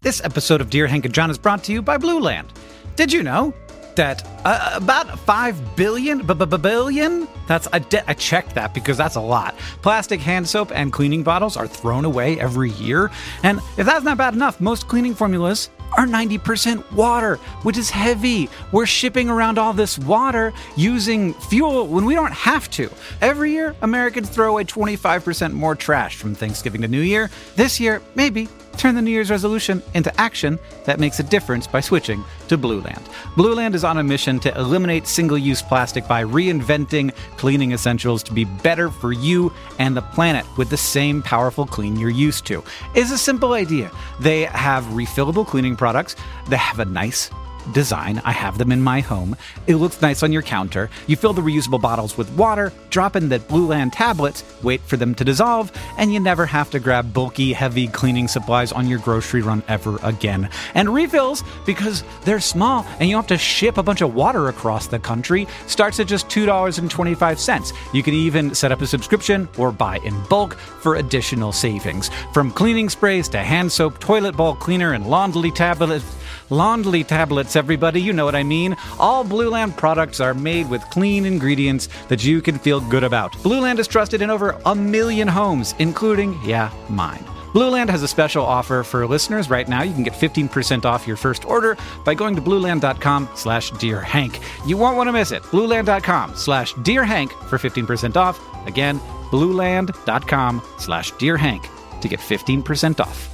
This episode of Dear Hank and John is brought to you by Blue Land. Did you know that about 5 billion, I checked that because that's a lot, plastic hand soap and cleaning bottles are thrown away every year? And if that's not bad enough, most cleaning formulas are 90% water, which is heavy. We're shipping around all this water using fuel when we don't have to. Every year, Americans throw away 25% more trash from Thanksgiving to New Year. This year, maybe turn the New Year's resolution into action that makes a difference by switching to Blue Land. Blue Land is on a mission to eliminate single-use plastic by reinventing cleaning essentials to be better for you and the planet with the same powerful clean you're used to. It's a simple idea. They have refillable cleaning products. They have a nice design. I have them in my home. It looks nice on your counter. You fill the reusable bottles with water, drop in the Blue Land tablets, wait for them to dissolve, and you never have to grab bulky, heavy cleaning supplies on your grocery run ever again. And refills, because they're small and you don't have to ship a bunch of water across the country, starts at just $2.25. You can even set up a subscription or buy in bulk for additional savings. From cleaning sprays to hand soap, toilet bowl cleaner, and laundry tablets, everybody, you know what I mean. All Blue Land products are made with clean ingredients that you can feel good about. Blue Land is trusted in over 1 million homes, including, mine. Blue Land has a special offer for listeners right now. You can get 15% off your first order by going to blueland.com/dearhank. You won't want to miss it. blueland.com/dearhank for 15% off. Again, blueland.com/dearhank to get 15% off.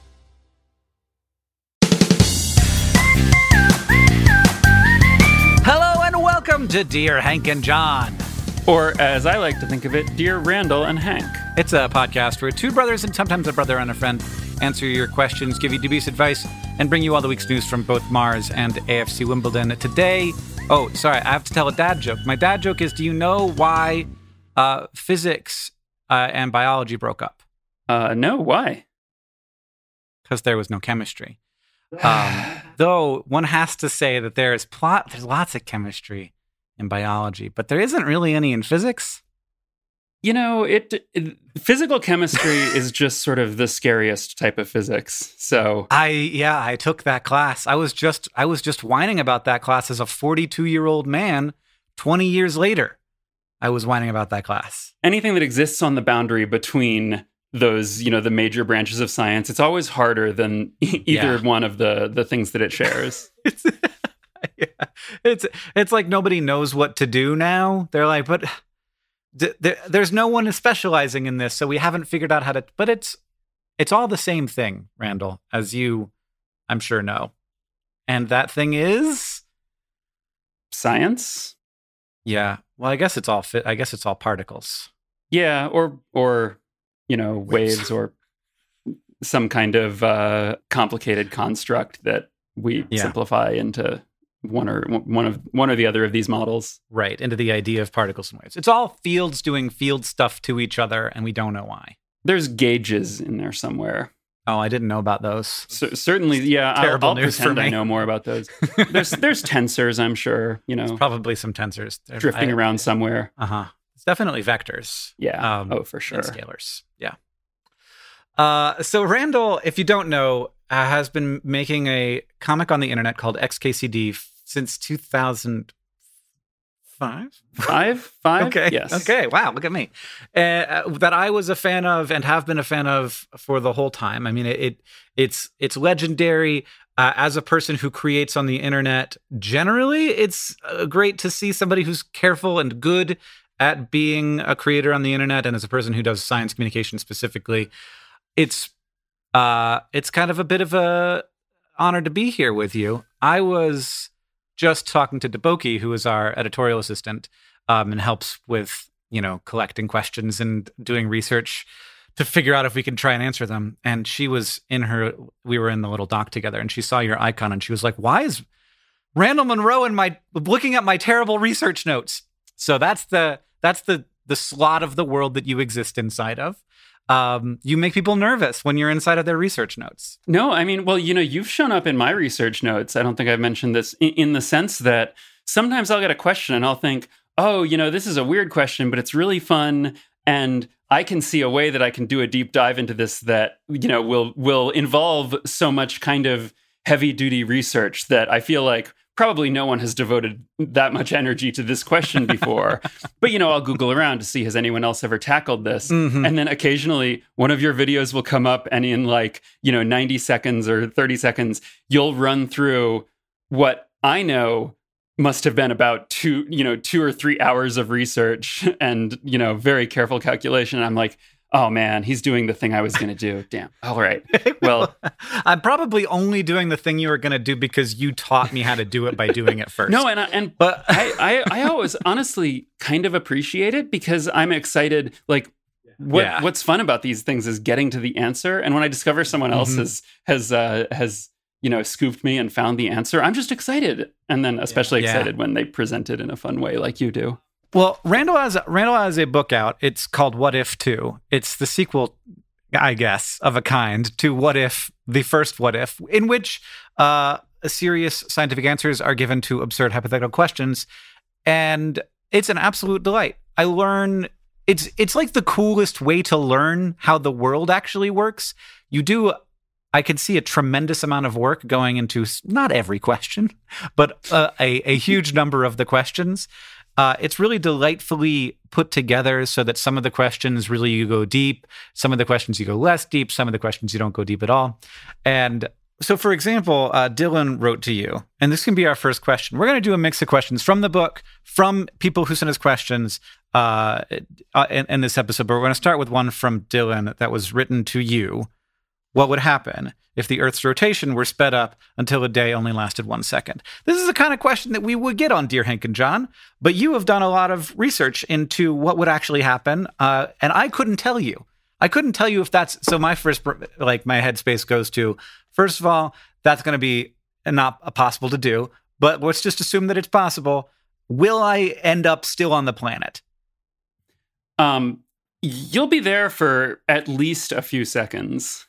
Welcome to Dear Hank and John. Or, as I like to think of it, Dear Randall and Hank. It's a podcast where two brothers and sometimes a brother and a friend answer your questions, give you dubious advice, and bring you all the week's news from both Mars and AFC Wimbledon. Today, I have to tell a dad joke. My dad joke is, do you know why physics and biology broke up? No, why? Because there was no chemistry. Though one has to say that there's lots of chemistry in biology, but there isn't really any in physics. You know, physical chemistry is just sort of the scariest type of physics. So I took that class. I was just whining about that class as a 42-year-old man. 20 years later, I was whining about that class. Anything that exists on the boundary between those, the major branches of science, it's always harder than either one of the things that it shares. It's like nobody knows what to do now. They're like, but there's no one specializing in this, so we haven't figured out how to. But it's all the same thing, Randall, as you, I'm sure, know. And that thing is science. Yeah. Well, I guess it's all particles. Yeah, or waves or some kind of complicated construct that we simplify into one or the other of these models. Right, into the idea of particles and waves. It's all fields doing field stuff to each other, and we don't know why. There's gauges in there somewhere. Oh, I didn't know about those. Certainly, yeah. Terrible I'll news pretend for me. I know more about those. There's tensors, I'm sure. There's probably some tensors drifting around somewhere. It's definitely vectors. Yeah. For sure. And scalars. Yeah. So Randall, if you don't know, has been making a comic on the internet called XKCD since 2005. Five? Okay. Yes. Okay. Wow. Look at me. That I was a fan of and have been a fan of for the whole time. I mean, it's legendary. As a person who creates on the internet, generally, it's great to see somebody who's careful and good at being a creator on the internet. And as a person who does science communication specifically, it's kind of a bit of a honor to be here with you. I was just talking to Deboki, who is our editorial assistant, and helps with, collecting questions and doing research to figure out if we can try and answer them. And we were in the little doc together, and she saw your icon and she was like, why is Randall Munroe looking at my terrible research notes? So that's the slot of the world that you exist inside of. You make people nervous when you're inside of their research notes. No, I mean, well, you've shown up in my research notes. I don't think I've mentioned this in the sense that sometimes I'll get a question and I'll think, oh, this is a weird question, but it's really fun. And I can see a way that I can do a deep dive into this that, will involve so much kind of heavy duty research that I feel like probably no one has devoted that much energy to this question before. But, I'll Google around to see, has anyone else ever tackled this? Mm-hmm. And then occasionally one of your videos will come up, and in 90 seconds or 30 seconds, you'll run through what I know must have been about 2 or 3 hours of research and, very careful calculation. And I'm like, oh man, he's doing the thing I was going to do. Damn. All right. Well, I'm probably only doing the thing you were going to do because you taught me how to do it by doing it first. No, but I always honestly kind of appreciate it because I'm excited. Like, what's fun about these things is getting to the answer. And when I discover someone else has scooped me and found the answer, I'm just excited. And then especially excited when they present it in a fun way like you do. Well, Randall has a book out. It's called What If 2. It's the sequel, I guess, of a kind to What If, the first What If, in which serious scientific answers are given to absurd hypothetical questions. And it's an absolute delight. I learn, it's like the coolest way to learn how the world actually works. I can see a tremendous amount of work going into not every question, but a huge number of the questions. It's really delightfully put together so that some of the questions really you go deep, some of the questions you go less deep, some of the questions you don't go deep at all. And so, for example, Dylan wrote to you, and this can be our first question. We're going to do a mix of questions from the book, from people who sent us questions in this episode, but we're going to start with one from Dylan that was written to you. What would happen if the Earth's rotation were sped up until a day only lasted 1 second? This is the kind of question that we would get on Dear Hank and John, but you have done a lot of research into what would actually happen, and I couldn't tell you. I couldn't tell you if that's... So my first, my headspace goes to, first of all, that's going to be not possible to do, but let's just assume that it's possible. Will I end up still on the planet? You'll be there for at least a few seconds.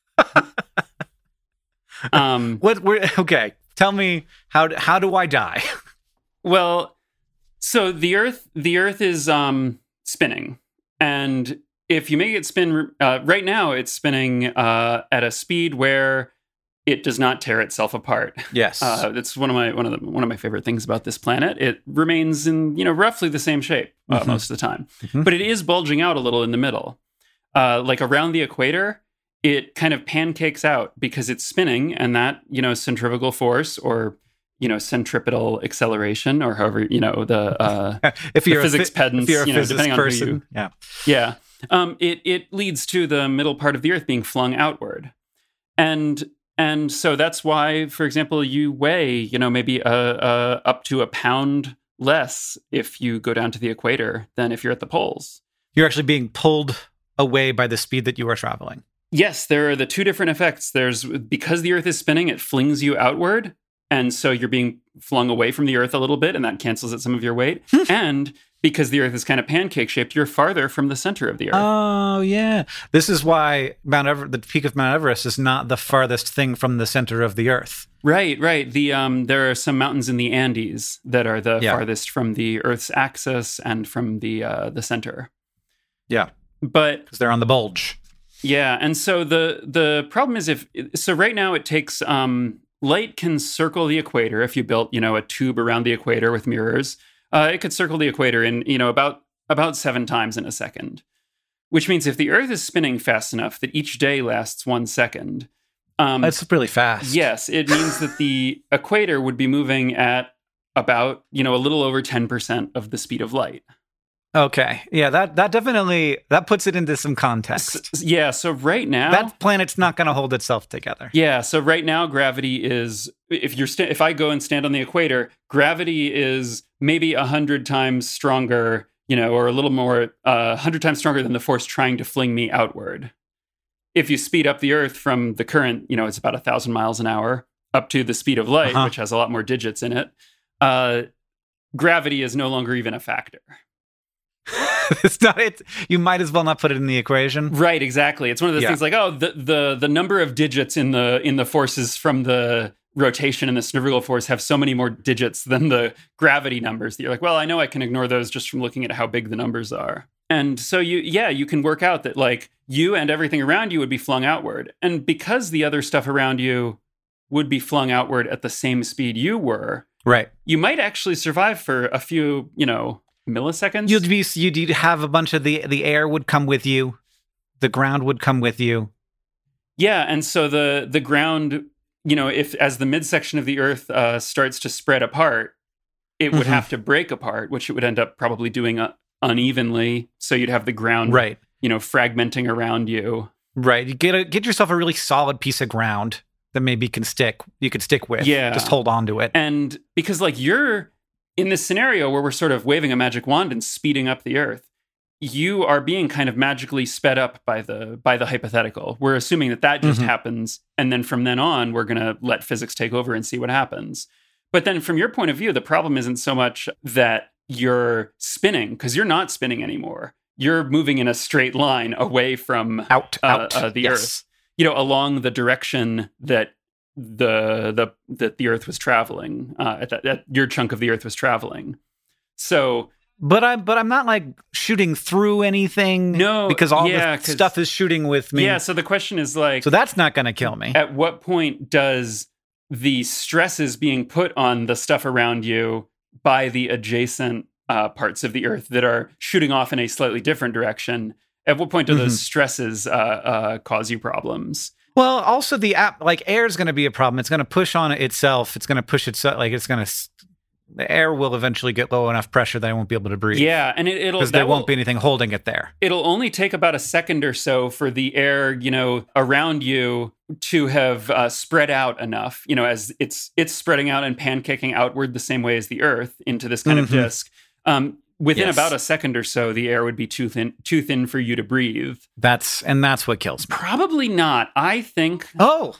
Okay, tell me, how do I die? Well, so the Earth is spinning, and if you make it spin right now, it's spinning at a speed where it does not tear itself apart. Yes, that's one of my favorite things about this planet. It remains in roughly the same shape most of the time, but it is bulging out a little in the middle, like around the equator. It kind of pancakes out because it's spinning, and that, centrifugal force or, centripetal acceleration, or however, if you're the physics pedants, if you're a depending person, on who you, yeah. It leads to the middle part of the Earth being flung outward. And so that's why, for example, you weigh, maybe up to a pound less if you go down to the equator than if you're at the poles. You're actually being pulled away by the speed that you are traveling. Yes, there are the two different effects. Because the Earth is spinning, it flings you outward. And so you're being flung away from the Earth a little bit, and that cancels out some of your weight. And because the Earth is kind of pancake shaped, you're farther from the center of the Earth. Oh, yeah. This is why the peak of Mount Everest is not the farthest thing from the center of the Earth. Right. There are some mountains in the Andes that are the farthest from the Earth's axis and from the center. Yeah. But because they're on the bulge. Yeah, and so the problem is right now it takes light can circle the equator if you built a tube around the equator with mirrors. It could circle the equator in about 7 times in a second, which means if the Earth is spinning fast enough that each day lasts 1 second, that's really fast. Yes, it means that the equator would be moving at about a little over 10% of the speed of light. Okay. Yeah, that definitely puts it into some context. Yeah, so right now that planet's not going to hold itself together. Yeah, so right now gravity is if I go and stand on the equator, gravity is maybe 100 times stronger, or a little more 100 times stronger than the force trying to fling me outward. If you speed up the Earth from the current, it's about 1,000 miles an hour up to the speed of light, which has a lot more digits in it, gravity is no longer even a factor. It's not it. You might as well not put it in the equation. Right, exactly. It's one of those things like, the number of digits in the forces from the rotation and the centrifugal force have so many more digits than the gravity numbers that you're like, well, I know I can ignore those just from looking at how big the numbers are. And so you can work out that like you and everything around you would be flung outward. And because the other stuff around you would be flung outward at the same speed you were, right, you might actually survive for a few, milliseconds. You'd have a bunch of the air would come with you, the ground would come with you. Yeah, and so the ground, if as the midsection of the Earth starts to spread apart, it would have to break apart, which it would end up probably doing unevenly. So you'd have the ground, right, fragmenting around you. Right, you get yourself a really solid piece of ground that maybe you could stick with. Yeah, just hold on to it. And because like you're in this scenario where we're sort of waving a magic wand and speeding up the Earth, you are being kind of magically sped up by the hypothetical. We're assuming that just happens, and then from then on, we're going to let physics take over and see what happens. But then from your point of view, the problem isn't so much that you're spinning, because you're not spinning anymore. You're moving in a straight line away from the Earth, along the direction that the Earth was traveling, that your chunk of the Earth was traveling. So, but I'm not like shooting through anything. No, because all the stuff is shooting with me. Yeah. So the question is like, so that's not going to kill me. At what point does the stresses being put on the stuff around you by the adjacent parts of the Earth that are shooting off in a slightly different direction, at what point do those stresses cause you problems? Well, also the air is going to be a problem. It's going to push on itself. It's going to push itself. Like the air will eventually get low enough pressure that I won't be able to breathe. Yeah, and because there won't be anything holding it there. It'll only take about a second or so for the air, around you to have spread out enough, as it's spreading out and pancaking outward the same way as the Earth into this kind of disk. Within about a second or so, the air would be too thin for you to breathe. That's what kills me. Probably not. I think. Oh,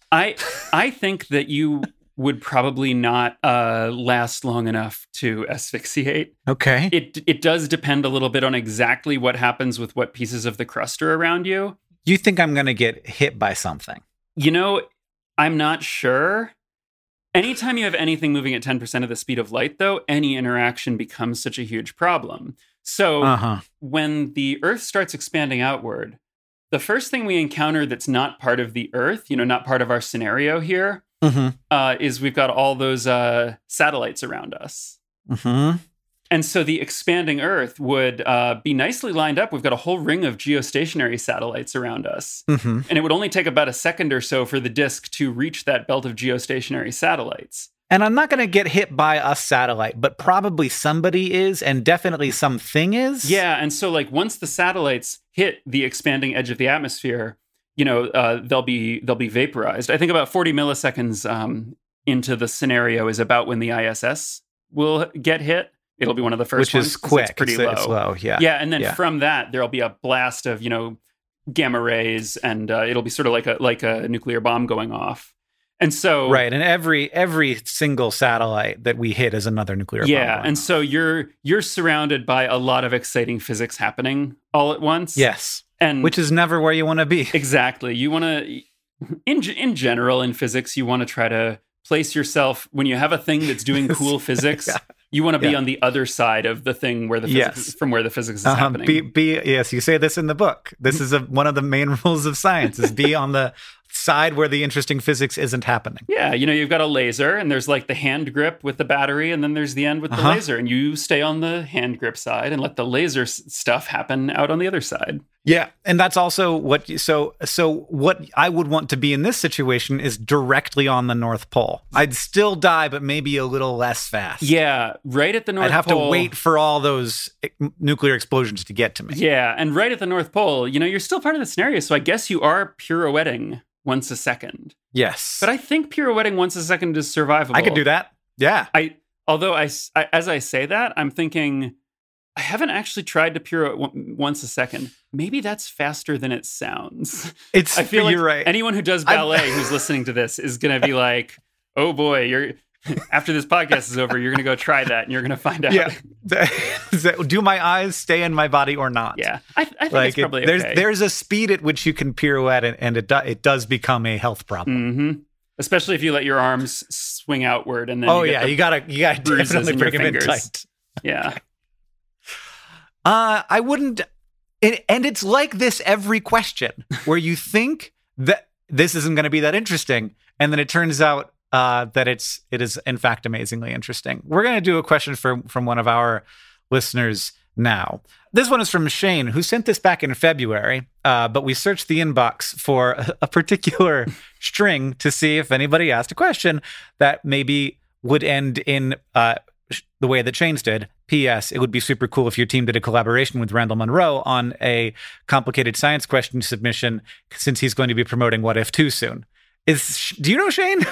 I think that you would probably not last long enough to asphyxiate. Okay. It does depend a little bit on exactly what happens with what pieces of the crust are around you. You think I'm going to get hit by something? I'm not sure. Anytime you have anything moving at 10% of the speed of light, though, any interaction becomes such a huge problem. So when the Earth starts expanding outward, the first thing we encounter that's not part of the Earth, not part of our scenario here, is we've got all those satellites around us. And so the expanding Earth would be nicely lined up. We've got a whole ring of geostationary satellites around us. And it would only take about a second or so for the disk to reach that belt of geostationary satellites. And I'm not going to get hit by a satellite, but probably somebody is, and definitely something is. Yeah, and so like once the satellites hit the expanding edge of the atmosphere, they'll be vaporized. I think about 40 milliseconds into the scenario is about when the ISS will get hit. It'll be one of the first ones. Which is quick. It's pretty low. It's low, yeah. Yeah, and then from that, there'll be a blast of, gamma rays, and it'll be sort of like a nuclear bomb going off. And so... Right, and every single satellite that we hit is another nuclear bomb. Yeah, and so you're surrounded by a lot of exciting physics happening all at once. Yes, and which is never where you want to be. Exactly. You want to... In general, in physics, you want to try to place yourself... When you have a thing that's doing cool physics... You want to be on the other side of the thing where the physics, from where the physics is happening. Yes, you say this in the book. This is one of the main rules of science: is be on the side where the interesting physics isn't happening. Yeah, you've got a laser, and there's like the hand grip with the battery, and then there's the end with the laser, and you stay on the hand grip side and let the laser stuff happen out on the other side. Yeah, and that's also what. So what I would want to be in this situation is directly on the North Pole. I'd still die, but maybe a little less fast. Yeah, right at the North Pole. I'd have to wait for all those nuclear explosions to get to me. Yeah, and right at the North Pole, you're still part of the scenario, so I guess you are pirouetting once a second. Yes, but I think pirouetting once a second is survivable. I could do that. Yeah. Although as I say that, I'm thinking, I haven't actually tried to pirouette once a second. Maybe that's faster than it sounds. I feel like you're right. Anyone who does ballet who's listening to this is going to be like, oh boy, after this podcast is over, you're going to go try that and you're going to find out. Yeah. Do my eyes stay in my body or not? Yeah. I think it's probably okay. There's a speed at which you can pirouette and it does become a health problem. Mm-hmm. Especially if you let your arms swing outward and then you gotta definitely bring them in tight. Yeah. I wouldn't. And it's like this every question where you think that this isn't going to be that interesting, and then it turns out that it is in fact amazingly interesting. We're going to do a question from one of our listeners now. This one is from Shane, who sent this back in February, but we searched the inbox for a particular string to see if anybody asked a question that maybe would end in the way that Shane's did. P.S. It would be super cool if your team did a collaboration with Randall Munroe on a complicated science question submission, since he's going to be promoting What If 2 soon. Do you know Shane?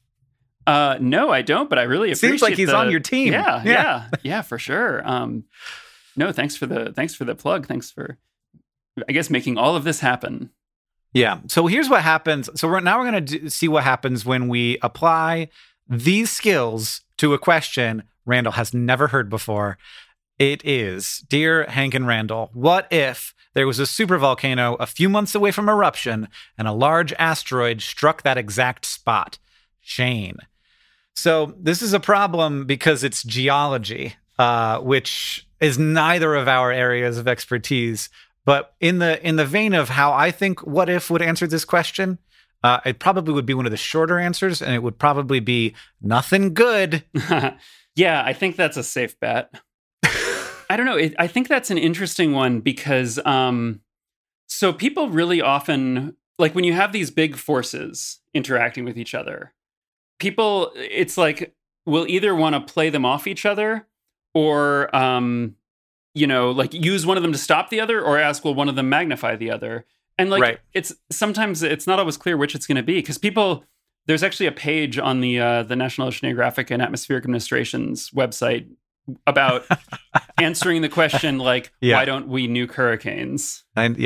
No, I don't, but I really appreciate it. Seems like he's on your team. Yeah, for sure. No, thanks for the plug. Thanks for, I guess, making all of this happen. Yeah. So here's what happens. So we're going to see what happens when we apply these skills to a question Randall has never heard before. It is, Dear Hank and Randall, what if there was a supervolcano a few months away from eruption and a large asteroid struck that exact spot? Shane. So this is a problem because it's geology, which is neither of our areas of expertise. But in the vein of how I think What If would answer this question, it probably would be one of the shorter answers, and it would probably be nothing good. Yeah, I think that's a safe bet. I don't know. I think that's an interesting one because so people really often, like when you have these big forces interacting with each other, people, it's like, will either want to play them off each other or, like use one of them to stop the other, or ask, will one of them magnify the other? And like, It's sometimes it's not always clear which it's going to be, because there's actually a page on the National Oceanographic and Atmospheric Administration's website about answering the question, like, why don't we nuke hurricanes?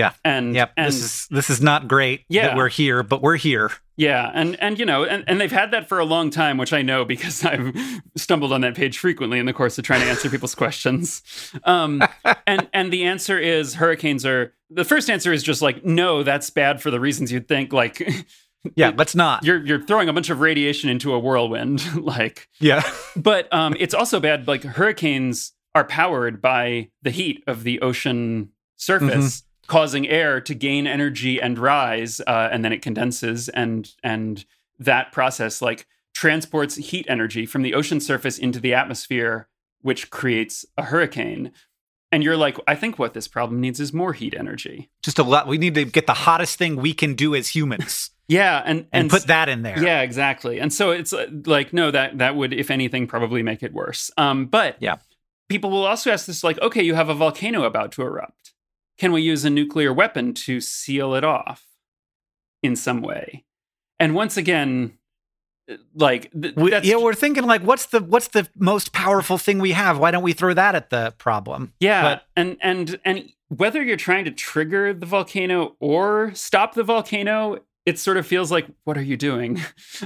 This is not great that we're here, but we're here. Yeah, and they've had that for a long time, which I know because I've stumbled on that page frequently in the course of trying to answer people's questions. And the answer is the first answer is just like, no, that's bad for the reasons you'd think, like. Yeah, let's not. You're throwing a bunch of radiation into a whirlwind, like. Yeah. But it's also bad. Like, hurricanes are powered by the heat of the ocean surface, causing air to gain energy and rise, and then it condenses, and that process like transports heat energy from the ocean surface into the atmosphere, which creates a hurricane. And you're like, I think what this problem needs is more heat energy. Just a lot. We need to get the hottest thing we can do as humans. Yeah, and put that in there. Yeah, exactly. And so it's like, no, that would, if anything, probably make it worse. But yeah, people will also ask this, like, okay, you have a volcano about to erupt. Can we use a nuclear weapon to seal it off in some way? And once again, like, we're thinking like, what's the most powerful thing we have? Why don't we throw that at the problem? Yeah, and whether you're trying to trigger the volcano or stop the volcano, it sort of feels like, what are you doing?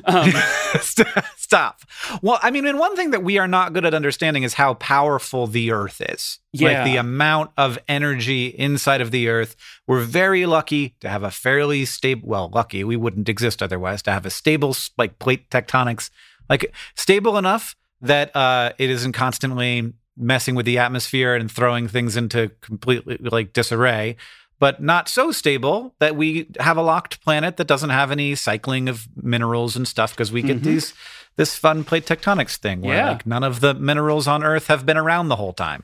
Stop. Well, I mean, and one thing that we are not good at understanding is how powerful the Earth is. Yeah. Like the amount of energy inside of the Earth. We're very lucky to have a fairly stable, well, lucky, we wouldn't exist otherwise, to have a stable, like, plate tectonics, like stable enough that it isn't constantly messing with the atmosphere and throwing things into completely like disarray, but not so stable that we have a locked planet that doesn't have any cycling of minerals and stuff, because we get this fun plate tectonics thing where like none of the minerals on Earth have been around the whole time.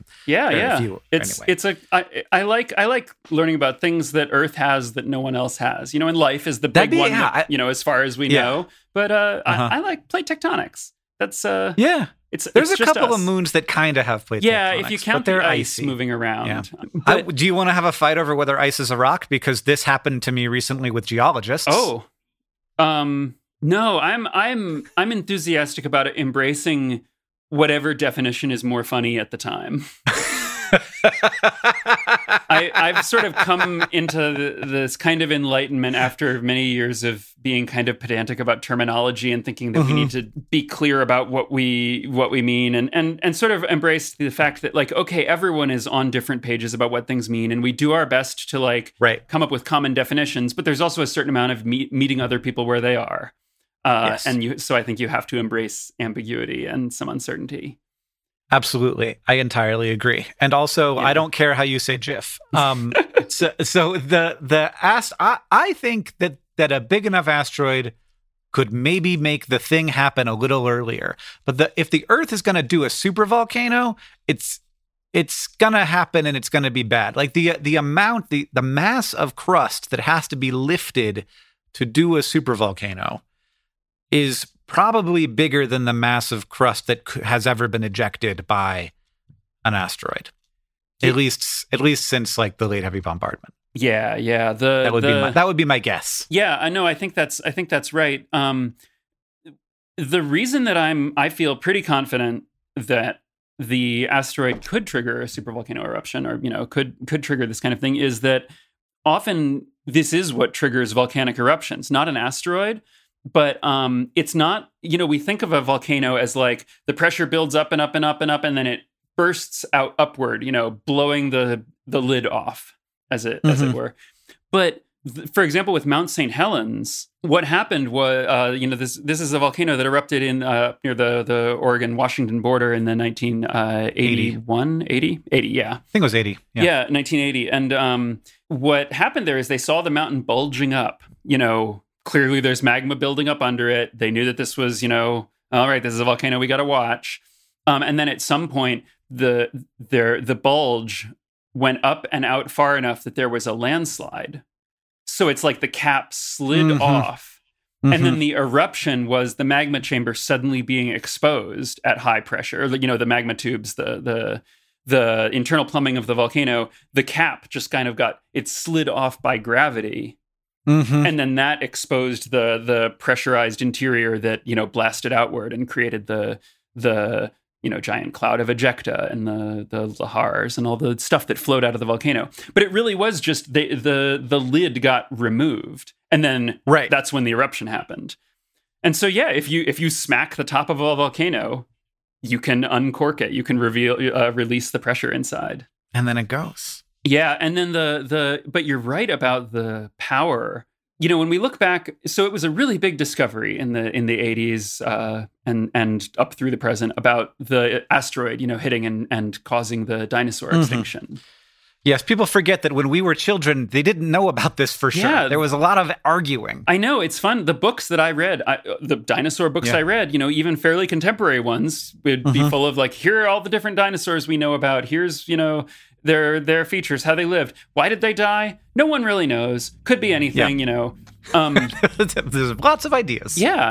I like learning about things that Earth has that no one else has. You know, and life is the big one. That, as far as we know. But I like plate tectonics. That's There's a couple of moons that kind of have plate tectonics. Yeah, if you count the ice icy. Moving around. Yeah. But, do you want to have a fight over whether ice is a rock? Because this happened to me recently with geologists. Oh, no, I'm enthusiastic about it, embracing whatever definition is more funny at the time. I've sort of come into this kind of enlightenment after many years of being kind of pedantic about terminology and thinking that we need to be clear about what we mean, and sort of embrace the fact that, like, okay, everyone is on different pages about what things mean, and we do our best to come up with common definitions, but there's also a certain amount of meeting other people where they are. So I think you have to embrace ambiguity and some uncertainty. Absolutely. I entirely agree. And also, I don't care how you say GIF. So I think that a big enough asteroid could maybe make the thing happen a little earlier. But if the Earth is going to do a supervolcano, it's going to happen and it's going to be bad. Like the mass of crust that has to be lifted to do a supervolcano is probably bigger than the mass of crust that has ever been ejected by an asteroid. At least since like the late heavy bombardment. Yeah. That would be my guess. Yeah, I know. I think that's right. The reason that I feel pretty confident that the asteroid could trigger a supervolcano eruption, or could trigger this kind of thing, is that often this is what triggers volcanic eruptions, not an asteroid. But it's not, we think of a volcano as like the pressure builds up and up and up and up, and then it bursts out upward, blowing the lid off, as it were. But for example, with Mount St. Helens, what happened was, this is a volcano that erupted in near the Oregon-Washington border in the 1981, 80, yeah. I think it was 80. Yeah, 1980. And what happened there is they saw the mountain bulging up, clearly there's magma building up under it. They knew that this was, all right, this is a volcano we got to watch. And then at some point, the bulge went up and out far enough that there was a landslide. So it's like the cap slid off. And then the eruption was the magma chamber suddenly being exposed at high pressure. The magma tubes, the internal plumbing of the volcano, the cap just kind of it slid off by gravity. And then that exposed the pressurized interior that, blasted outward and created the giant cloud of ejecta and the lahars and all the stuff that flowed out of the volcano. But it really was just the lid got removed. And then that's when the eruption happened. And so, yeah, if you smack the top of a volcano, you can uncork it. You can release the pressure inside. And then it goes. Yeah, and then but you're right about the power. When we look back, so it was a really big discovery in the 80s and up through the present about the asteroid, hitting and causing the dinosaur extinction. Yes, people forget that when we were children, they didn't know about this for sure. Yeah, there was a lot of arguing. I know, it's fun. The books that I read, the dinosaur books I read, even fairly contemporary ones, would be full of like, here are all the different dinosaurs we know about. Here's, their features, how they lived. Why did they die? No one really knows. Could be anything, There's lots of ideas. Yeah,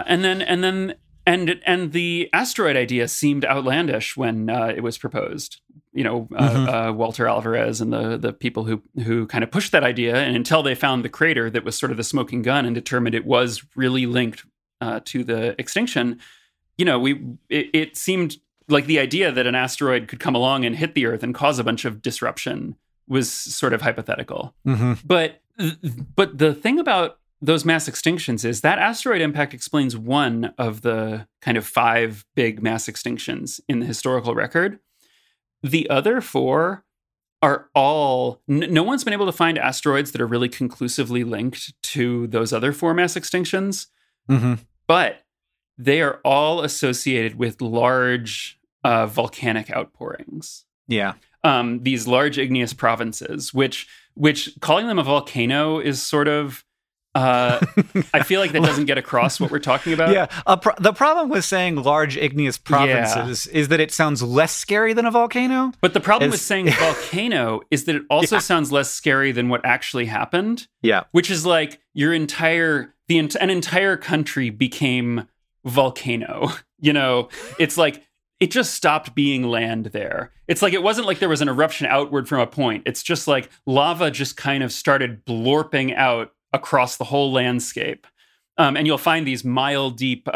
and the asteroid idea seemed outlandish when it was proposed. Walter Alvarez and the people who kind of pushed that idea, and until they found the crater that was sort of the smoking gun and determined it was really linked to the extinction, it seemed like the idea that an asteroid could come along and hit the Earth and cause a bunch of disruption was sort of hypothetical. But the thing about those mass extinctions is that asteroid impact explains one of the kind of 5 big mass extinctions in the historical record. The other 4 are all... No one's been able to find asteroids that are really conclusively linked to those other 4 mass extinctions. But they are all associated with large volcanic outpourings. Yeah. These large igneous provinces, which calling them a volcano is sort of... I feel like that doesn't get across what we're talking about. Yeah. The problem with saying large igneous provinces is that it sounds less scary than a volcano. But the problem with saying volcano is that it also sounds less scary than what actually happened. Yeah. Which is like an entire country became volcano. It's like it just stopped being land there. It's like it wasn't like there was an eruption outward from a point. It's just like lava just kind of started blorping out across the whole landscape. And you'll find these miles deep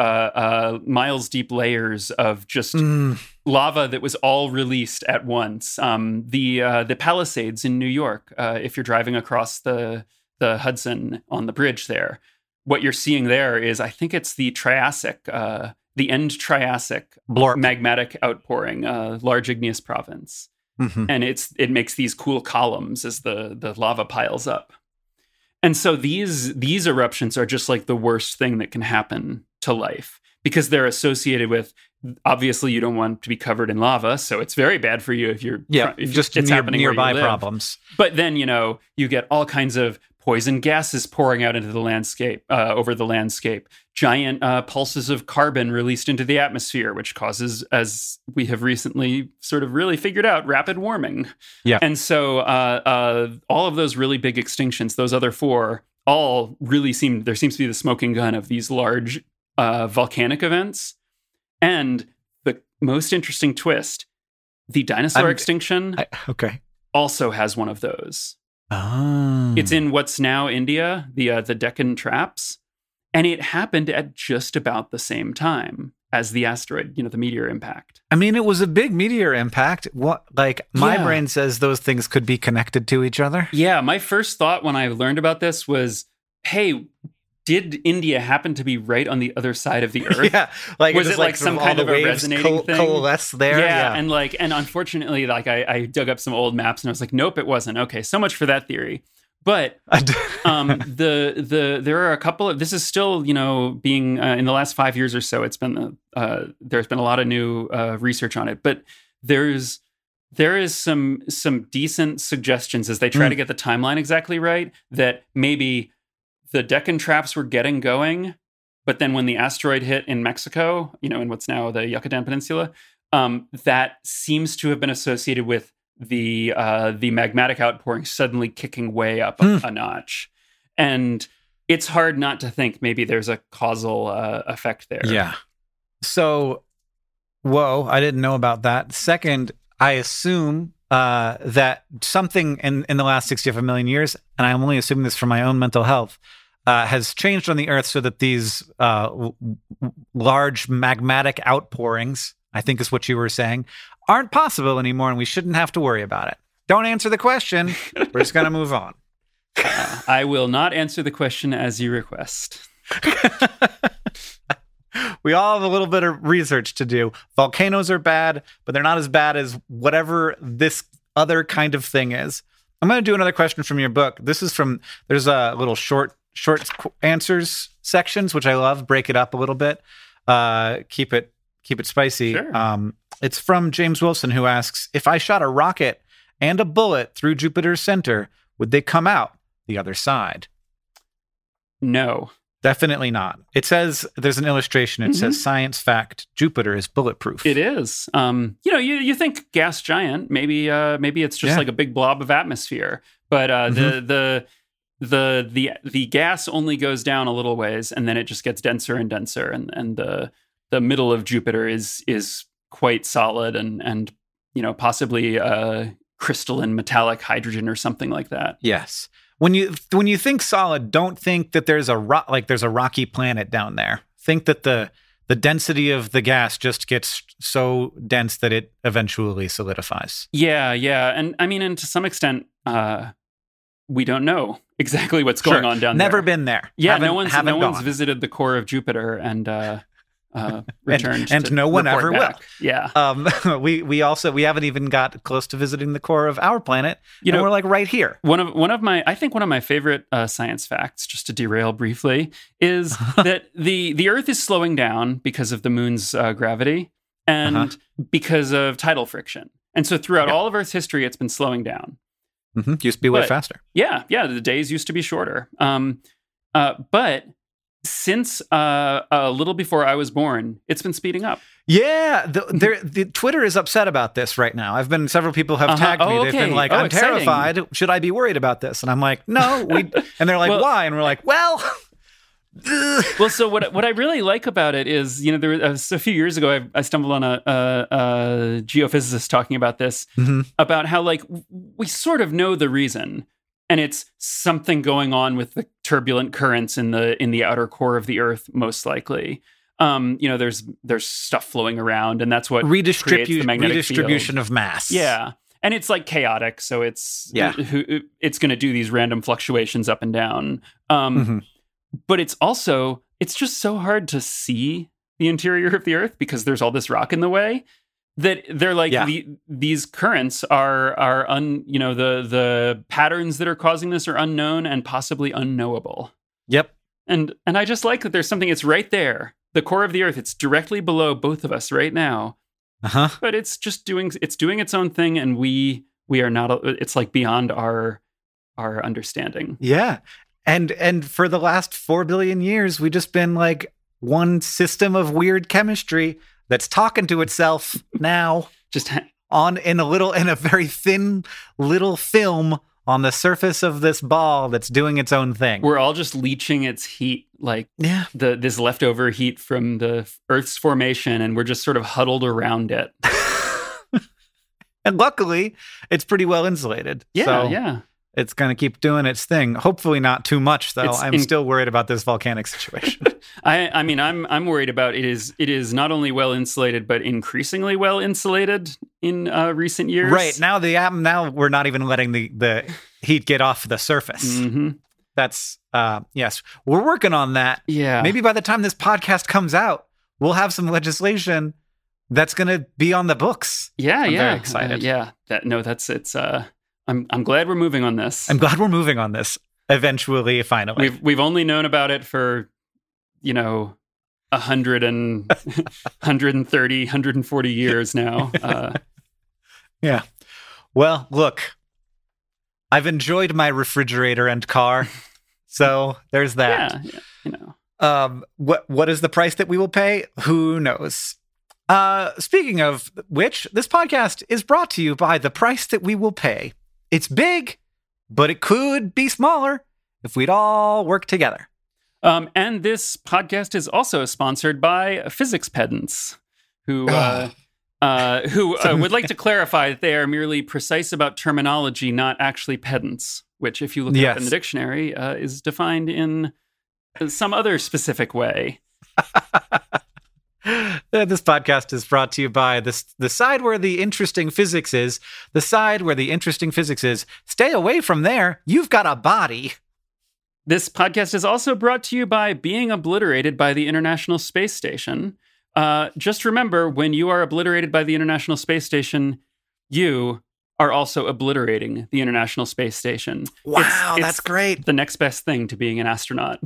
layers of just lava that was all released at once. The Palisades in New York, if you're driving across the Hudson on the bridge there, what you're seeing there is, I think it's the Triassic, the end Triassic magmatic outpouring, large igneous province. And it makes these cool columns as the lava piles up. And so these eruptions are just like the worst thing that can happen to life, because they're associated with obviously you don't want to be covered in lava, so it's very bad for you if you're if just it's happening nearby where you live. Problems. But then you get all kinds of poison gases pouring out into the landscape, over the landscape. Giant pulses of carbon released into the atmosphere, which causes, as we have recently sort of really figured out, rapid warming. Yeah, and so all of those really big extinctions, those other four, all really there seems to be the smoking gun of these large volcanic events. And the most interesting twist, the dinosaur extinction also has one of those. Oh. It's in what's now India, the Deccan Traps, and it happened at just about the same time as the asteroid, the meteor impact. I mean, it was a big meteor impact. My brain says those things could be connected to each other. Yeah, my first thought when I learned about this was, hey, did India happen to be right on the other side of the Earth? Yeah, was it like some kind of a resonating thing? Coalesce there. Yeah, and unfortunately, I dug up some old maps and I was like, nope, it wasn't. Okay, so much for that theory. But there are a couple of, this is still being in the last 5 years or so. It's been there's been a lot of new research on it, but there is some decent suggestions as they try to get the timeline exactly right, that maybe the Deccan Traps were getting going, but then when the asteroid hit in Mexico, in what's now the Yucatan Peninsula, that seems to have been associated with the magmatic outpouring suddenly kicking way up a notch. And it's hard not to think maybe there's a causal effect there. Yeah. So, whoa, I didn't know about that. Second, I assume that something in the last 65 million years, and I'm only assuming this for my own mental health, has changed on the Earth so that these large magmatic outpourings, I think is what you were saying, aren't possible anymore, and we shouldn't have to worry about it. Don't answer the question. We're just going to move on. I will not answer the question as you request. We all have a little bit of research to do. Volcanoes are bad, but they're not as bad as whatever this other kind of thing is. I'm going to do another question from your book. This is there's a little short answers sections, which I love. Break it up a little bit. Keep it spicy. Sure. It's from James Wilson, who asks, if I shot a rocket and a bullet through Jupiter's center, would they come out the other side? No. Definitely not. It says, there's an illustration. It says, science fact, Jupiter is bulletproof. It is. You think gas giant, maybe it's just like a big blob of atmosphere. But the gas only goes down a little ways, and then it just gets denser and denser. And the middle of Jupiter is quite solid and possibly crystalline metallic hydrogen or something like that. Yes. When you think solid, don't think that there's a rocky planet down there. Think that the density of the gas just gets so dense that it eventually solidifies. Yeah. And I mean, and to some extent, we don't know exactly what's going on down there. Never been there. Yeah, no one's visited the core of Jupiter and returned, and no one ever back. will. Yeah. We haven't even got close to visiting the core of our planet. And we're like right here. One of my favorite science facts, just to derail briefly, is that the Earth is slowing down because of the moon's gravity and because of tidal friction. And so throughout all of Earth's history, it's been slowing down. Used to be way faster. Yeah. The days used to be shorter. But since a little before I was born, it's been speeding up. Yeah, the Twitter is upset about this right now. Several people have tagged me. They've been like, "I'm terrified. Should I be worried about this?" And I'm like, "No." And they're like, "Why?" And we're like, "Well." Well, so what I really like about it is, there was a few years ago, I stumbled on a geophysicist talking about this, about how we sort of know the reason. And it's something going on with the turbulent currents in the outer core of the Earth, most likely. There's stuff flowing around, and that's what creates the magnetic redistribution field. Of mass. Yeah, and it's chaotic, so it's going to do these random fluctuations up and down. But it's just so hard to see the interior of the Earth because there's all this rock in the way. That they're these currents are the patterns that are causing this are unknown and possibly unknowable. Yep. And I just like that there's something, it's right there. the core of the Earth. It's directly below both of us right now. Uh-huh. But it's just doing its own thing, and we are not. It's like beyond our understanding. Yeah, and for the last 4 billion years, we've just been like one system of weird chemistry that's talking to itself now, just in a very thin little film on the surface of this ball that's doing its own thing. We're all just leeching its heat, like this leftover heat from the Earth's formation, and we're just sort of huddled around it. And luckily, it's pretty well insulated. Yeah. It's going to keep doing its thing. Hopefully not too much, though. I'm still worried about this volcanic situation. I mean, I'm worried about it is not only well insulated, but increasingly well insulated in recent years. Right. Now we're not even letting the heat get off the surface. Mm-hmm. That's, yes, we're working on that. Yeah. Maybe by the time this podcast comes out, we'll have some legislation that's going to be on the books. Yeah. I'm very excited. I'm glad we're moving on this. I'm glad we're moving on this eventually, finally. We've only known about it for, 130, 140 years now. Yeah. Well, look, I've enjoyed my refrigerator and car, so there's that. Yeah, what is the price that we will pay? Who knows? Speaking of which, this podcast is brought to you by the price that we will pay. It's big, but it could be smaller if we'd all work together. And this podcast is also sponsored by Physics Pedants, who would like to clarify that they are merely precise about terminology, not actually pedants, which, if you look it up in the dictionary, is defined in some other specific way. This podcast is brought to you by the side where the interesting physics is. The side where the interesting physics is. Stay away from there. You've got a body. This podcast is also brought to you by being obliterated by the International Space Station. Just remember, when you are obliterated by the International Space Station, you are also obliterating the International Space Station. Wow, that's great. The next best thing to being an astronaut.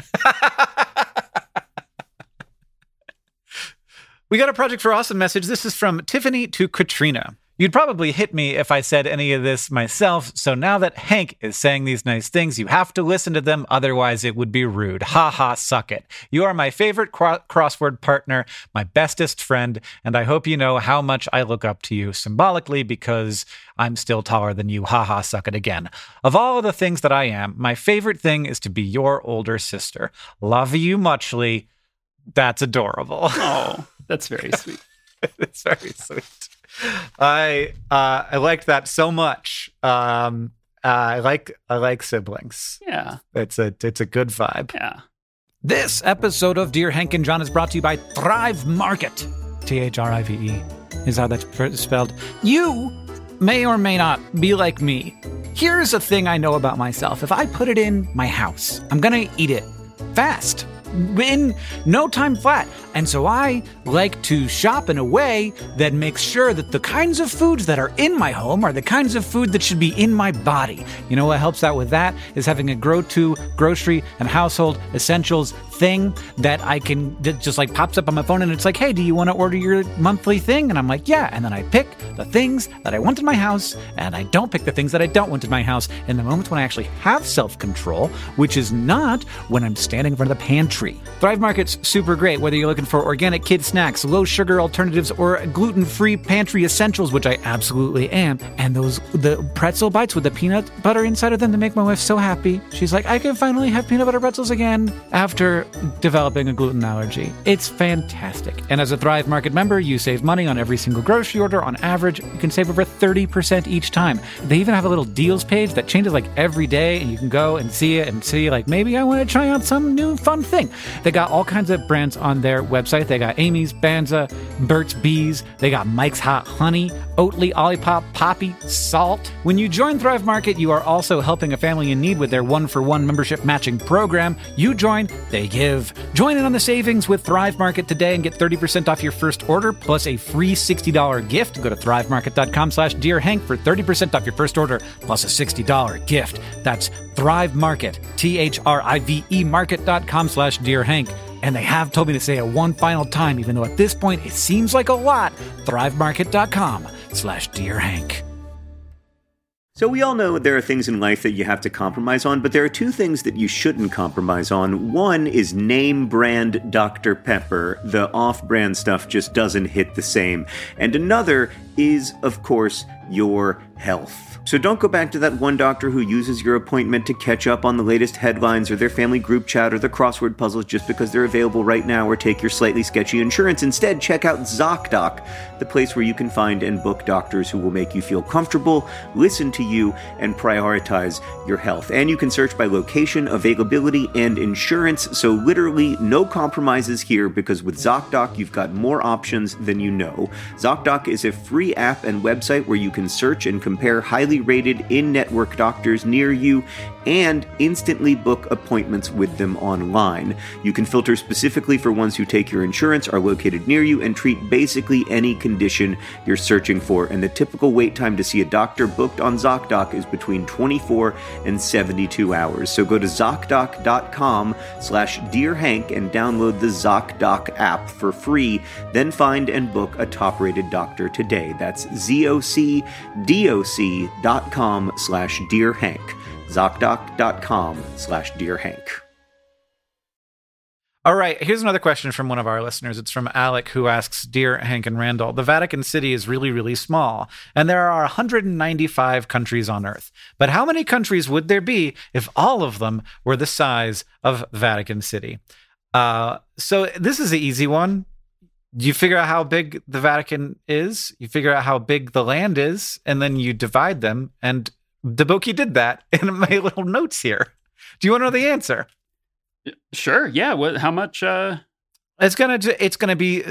We got a Project for Awesome message. This is from Tiffany to Katrina. You'd probably hit me if I said any of this myself, so now that Hank is saying these nice things, you have to listen to them, otherwise it would be rude. Ha ha, suck it. You are my favorite crossword partner, my bestest friend, and I hope you know how much I look up to you symbolically because I'm still taller than you. Ha ha, suck it again. Of all of the things that I am, my favorite thing is to be your older sister. Love you muchly. That's adorable. Oh, that's very sweet. It's very sweet. I liked that so much. I like siblings. Yeah, it's a good vibe. Yeah. This episode of Dear Hank and John is brought to you by Thrive Market. THRIVE is how that's spelled. You may or may not be like me. Here's a thing I know about myself. If I put it in my house, I'm gonna eat it fast. In no time flat. And so I like to shop in a way that makes sure that the kinds of foods that are in my home are the kinds of food that should be in my body. You know what helps out with that is having a go-to grocery and household essentials thing that just like pops up on my phone and it's like, hey, do you want to order your monthly thing? And I'm like, yeah. And then I pick the things that I want in my house and I don't pick the things that I don't want in my house in the moments when I actually have self-control, which is not when I'm standing in front of the pantry. Thrive Market's super great, whether you're looking for organic kid snacks, low sugar alternatives, or gluten-free pantry essentials, which I absolutely am. And the pretzel bites with the peanut butter inside of them that make my wife so happy. She's like, I can finally have peanut butter pretzels again after developing a gluten allergy. It's fantastic. And as a Thrive Market member, you save money on every single grocery order. On average, you can save over 30% each time. They even have a little deals page that changes like every day, and you can go and see it and see like, maybe I want to try out some new fun thing. They got all kinds of brands on their website. They got Amy's, Banza, Burt's Bees. They got Mike's Hot Honey, Oatly, Olipop, Poppy, Salt. When you join Thrive Market, you are also helping a family in need with their 1-for-1 membership matching program. You join, they give. Join in on the savings with Thrive Market today and get 30% off your first order plus a free $60 gift. Go to thrivemarket.com/DearHank for 30% off your first order plus a $60 gift. That's Thrive Market, THRIVE market.com/DearHank. And they have told me to say it one final time, even though at this point it seems like a lot. ThriveMarket.com/Dear Hank. So we all know there are things in life that you have to compromise on, but there are two things that you shouldn't compromise on. One is name brand Dr. Pepper. The off-brand stuff just doesn't hit the same. And another is, of course, your health. So don't go back to that one doctor who uses your appointment to catch up on the latest headlines or their family group chat or the crossword puzzles just because they're available right now, or take your slightly sketchy insurance. Instead, check out ZocDoc, the place where you can find and book doctors who will make you feel comfortable, listen to you, and prioritize your health. And you can search by location, availability, and insurance, so literally no compromises here, because with ZocDoc, you've got more options than you know. ZocDoc is a free app and website where you can search and compare highly rated in-network doctors near you and instantly book appointments with them online. You can filter specifically for ones who take your insurance, are located near you, and treat basically any condition you're searching for. And the typical wait time to see a doctor booked on ZocDoc is between 24 and 72 hours. So go to ZocDoc.com/Dear Hank and download the ZocDoc app for free. Then find and book a top-rated doctor today. That's ZocDoc.com/Dear Hank. ZocDoc.com/Dear Hank. All right, here's another question from one of our listeners. It's from Alec, who asks, Dear Hank and Randall, the Vatican City is really, really small, and there are 195 countries on Earth. But how many countries would there be if all of them were the size of Vatican City? So this is an easy one. You figure out how big the Vatican is, you figure out how big the land is, and then you divide them. And Deboki did that in my little notes here. Do you want to know the answer? Sure. Yeah. What? How much? It's gonna be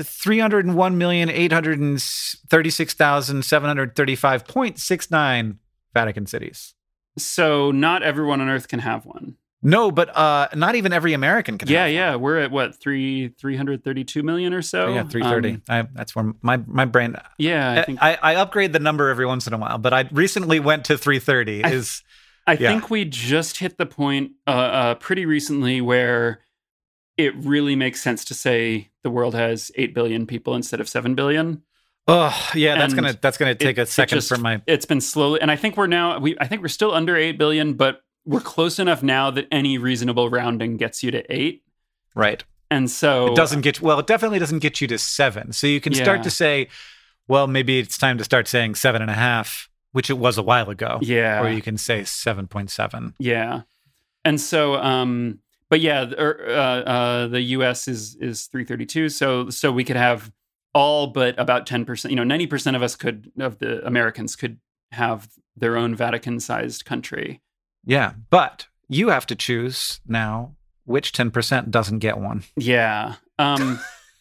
301,836,735.69 Vatican cities. So not everyone on Earth can have one. No, but not even every American can. have one. We're at what 332 million or so. Yeah, 330. That's where my brain. Yeah, I upgrade the number every once in a while, but I recently went to 330. I think we just hit the point pretty recently where it really makes sense to say the world has 8 billion people instead of 7 billion. Oh, yeah, that's gonna take a second for my. It's been slowly, and I think I think we're still under 8 billion, but we're close enough now that any reasonable rounding gets you to 8. Right. And so it definitely doesn't get you to 7. So you can start to say, well, maybe it's time to start saying 7.5, which it was a while ago. Yeah. Or you can say 7.7. Yeah. And so, but yeah, the US is 332. So we could have all but about 10%, 90% of the Americans could have their own Vatican-sized country. Yeah, but you have to choose now which 10% doesn't get one. Yeah. Well,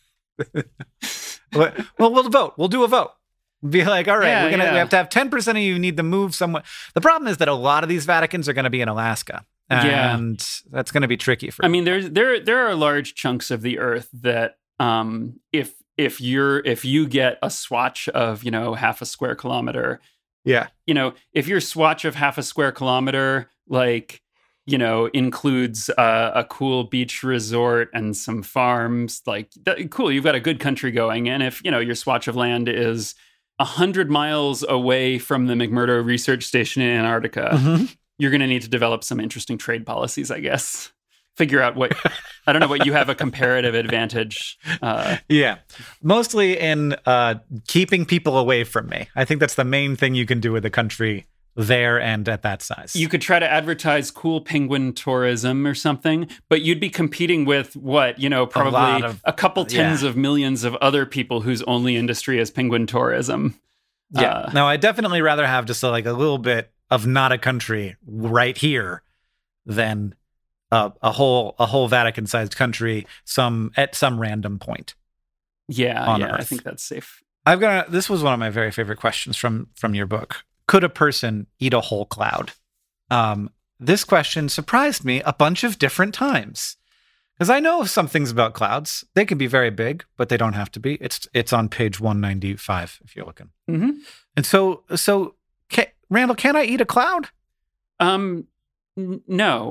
we'll vote. We'll do a vote. Be like, all right, we have to have 10% of you need to move somewhere. The problem is that a lot of these Vaticans are going to be in Alaska. And that's going to be tricky for you. I mean, there are large chunks of the Earth that if you get a swatch of, half a square kilometer. Yeah. If your swatch of half a square kilometer, includes a cool beach resort and some farms, cool, you've got a good country going. And if, your swatch of land is 100 miles away from the McMurdo Research Station in Antarctica, you're going to need to develop some interesting trade policies, I guess. Figure out what you have a comparative advantage. Mostly in keeping people away from me. I think that's the main thing you can do with a country there and at that size. You could try to advertise cool penguin tourism or something, but you'd be competing with probably a couple tens of millions of other people whose only industry is penguin tourism. Yeah. No, I'd definitely rather have just a little bit of not a country right here than a whole Vatican-sized country at some random point. On Earth. I think that's safe. This was one of my very favorite questions from your book. Could a person eat a whole cloud? This question surprised me a bunch of different times. Because I know some things about clouds. They can be very big, but they don't have to be. It's on page 195 if you're looking. Mm-hmm. And so Randall, can I eat a cloud? No.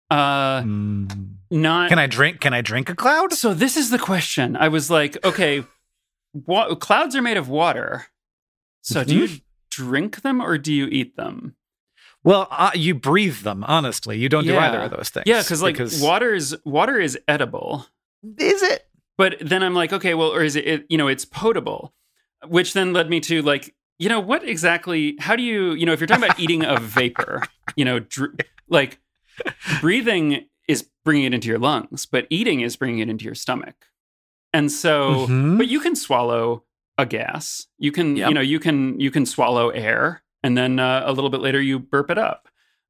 Not. Can I drink a cloud? So this is the question. I was like, okay, clouds are made of water. So do you drink them or do you eat them? Well, you breathe them. Honestly, you don't do either of those things. Yeah, because water is edible. Is it? But then I'm like, okay, well, or is it? It's potable, which then led me to like, what exactly? How do you, if you're talking about eating a vapor, like breathing is bringing it into your lungs, but eating is bringing it into your stomach. And so, but you can swallow a gas. You can, you can swallow air, and then a little bit later you burp it up.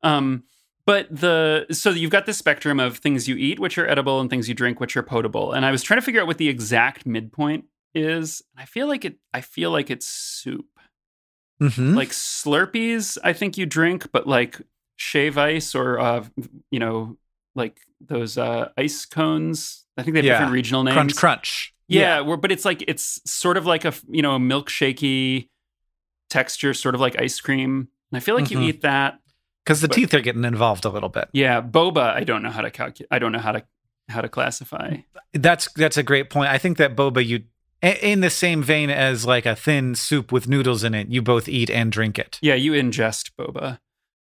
So you've got this spectrum of things you eat, which are edible, and things you drink, which are potable. And I was trying to figure out what the exact midpoint is. I feel like it's soup. Like Slurpees, I think you drink, but like shave ice or like those ice cones. I think they have different regional names. Crunch. Yeah. But it's sort of like a milkshakey texture, sort of like ice cream. And I feel like you eat that because the teeth are getting involved a little bit. Yeah, boba. I don't know how to calculate. I don't know how to classify. That's a great point. I think that boba, in the same vein as like a thin soup with noodles in it, you both eat and drink it. Yeah, you ingest boba.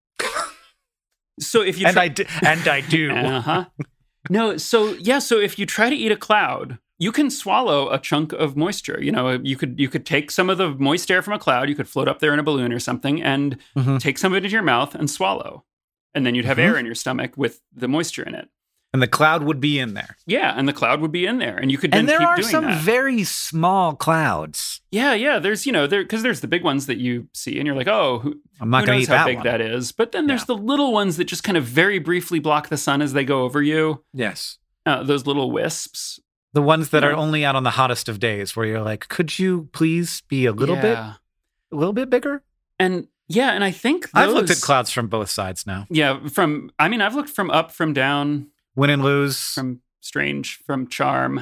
So if you I do. No, so if you try to eat a cloud, you can swallow a chunk of moisture. You could take some of the moist air from a cloud, you could float up there in a balloon or something and take some of it into your mouth and swallow. And then you'd have air in your stomach with the moisture in it. And the cloud would be in there. Yeah, and the cloud would be in there, and you could then keep doing that. And there are some very small clouds. Yeah. There's because there's the big ones that you see, and you're like, oh, I'm not going to eat that one. How big that is? But then there's the little ones that just kind of very briefly block the sun as they go over you. Yes, those little wisps. The ones that are only out on the hottest of days, where you're like, could you please be a little bit bigger? And I think I've looked at clouds from both sides now. Yeah, I've looked from up, from down. Win and lose. From strange, from charm.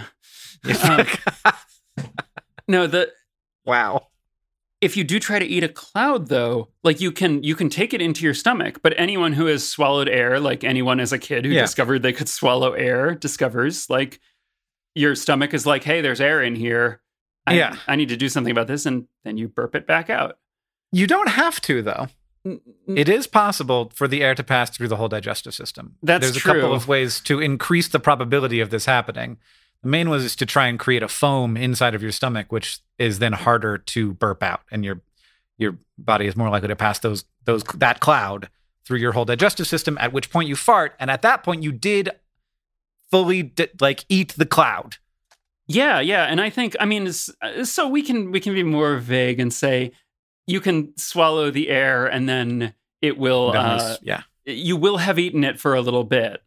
Wow. If you do try to eat a cloud, though, like you can take it into your stomach, but anyone who has swallowed air, like anyone as a kid who discovered they could swallow air, discovers like your stomach is like, hey, there's air in here. I need to do something about this, and then you burp it back out. You don't have to, though. It is possible for the air to pass through the whole digestive system. There's a couple of ways to increase the probability of this happening. The main one is to try and create a foam inside of your stomach, which is then harder to burp out, and your body is more likely to pass that cloud through your whole digestive system. At which point you fart, and at that point you did fully eat the cloud. Yeah, and I think so we can be more vague and say, you can swallow the air and then it will, you will have eaten it for a little bit.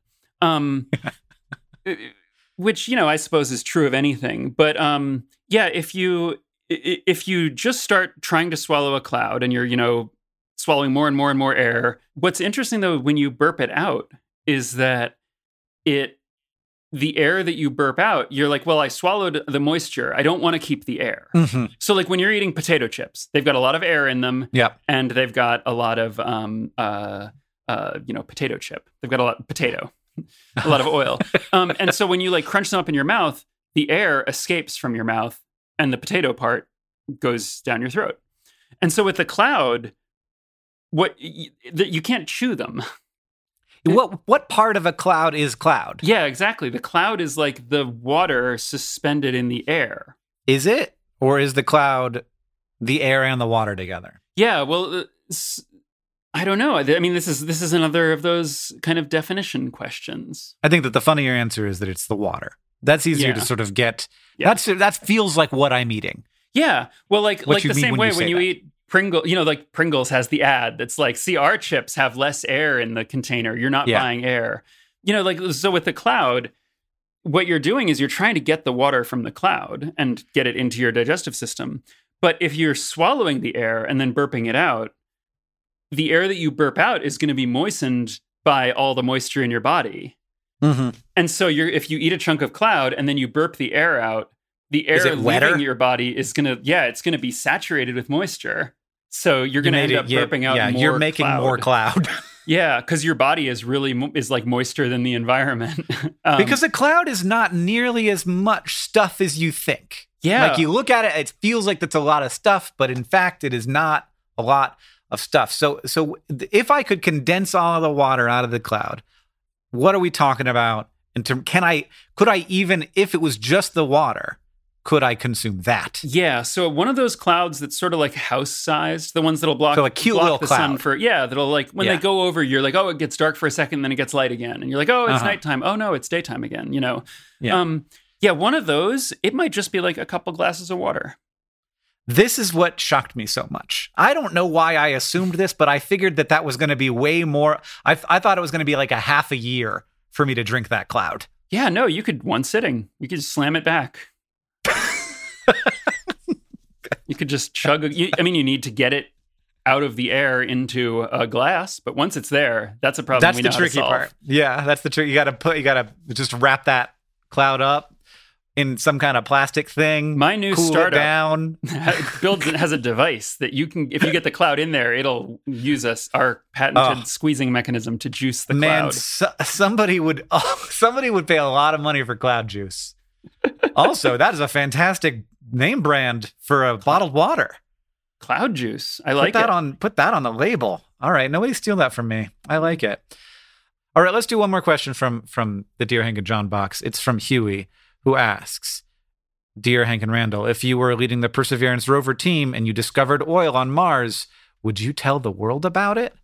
Which, I suppose is true of anything. But if you just start trying to swallow a cloud and you're, swallowing more and more and more air, what's interesting though, when you burp it out is that the air that you burp out, you're like, well, I swallowed the moisture. I don't want to keep the air. So like when you're eating potato chips, they've got a lot of air in them. Yeah. And they've got a lot of, potato chip. They've got a lot of potato, a lot of oil. And so when you like crunch them up in your mouth, the air escapes from your mouth and the potato part goes down your throat. And so with the cloud, you can't chew them. What part of a cloud is cloud? Yeah, exactly. The cloud is like the water suspended in the air. Is it? Or is the cloud the air and the water together? Yeah, well, I don't know. I mean, this is another of those kind of definition questions. I think that the funnier answer is that it's the water. That's easier to sort of get. Yeah. That feels like what I'm eating. Yeah. Well, like the same way when you eat Pringles, like Pringles has the ad that's like, see, our chips have less air in the container. You're not buying air. So with the cloud, what you're doing is you're trying to get the water from the cloud and get it into your digestive system. But if you're swallowing the air and then burping it out, the air that you burp out is going to be moistened by all the moisture in your body. And so if you eat a chunk of cloud and then you burp the air out, the air leaving your body is it's going to be saturated with moisture. So you're going to end up burping out more you're making cloud. more cloud. Yeah, because your body is really is like moister than the environment. Because a cloud is not nearly as much stuff as you think. Yeah. Like you look at it, it feels like that's a lot of stuff, but in fact, it is not a lot of stuff. So if I could condense all of the water out of the cloud, what are we talking about? Could I even, if it was just the water, could I consume that? Yeah, so one of those clouds that's sort of like house-sized, the ones that'll block, so a cute block little the cloud. sun that'll like, when they go over, you're like, oh, it gets dark for a second, then it gets light again. And you're like, oh, it's nighttime. Oh, no, it's daytime again, you know? Yeah. One of those, it might just be like a couple glasses of water. This is what shocked me so much. I don't know why I assumed this, but I figured that was going to be way more. I thought it was going to be like a half a year for me to drink that cloud. Yeah, no, you could one sitting. You could just slam it back. You could just chug. You need to get it out of the air into a glass, but once it's there, that's a problem. That's the tricky part. Yeah, that's the trick. You got to just wrap that cloud up in some kind of plastic thing. My new cool startup it down. has a device that you can, if you get the cloud in there, it'll use our patented squeezing mechanism to juice the cloud. Somebody would pay a lot of money for cloud juice. Also, that is a fantastic name brand for a bottled water. Cloud juice. I like it. Put that on the label. All right, nobody steal that from me. I like it. All right, let's do one more question from the Dear Hank and John box. It's from Huey, who asks, Dear Hank and Randall, if you were leading the Perseverance rover team and you discovered oil on Mars, would you tell the world about it?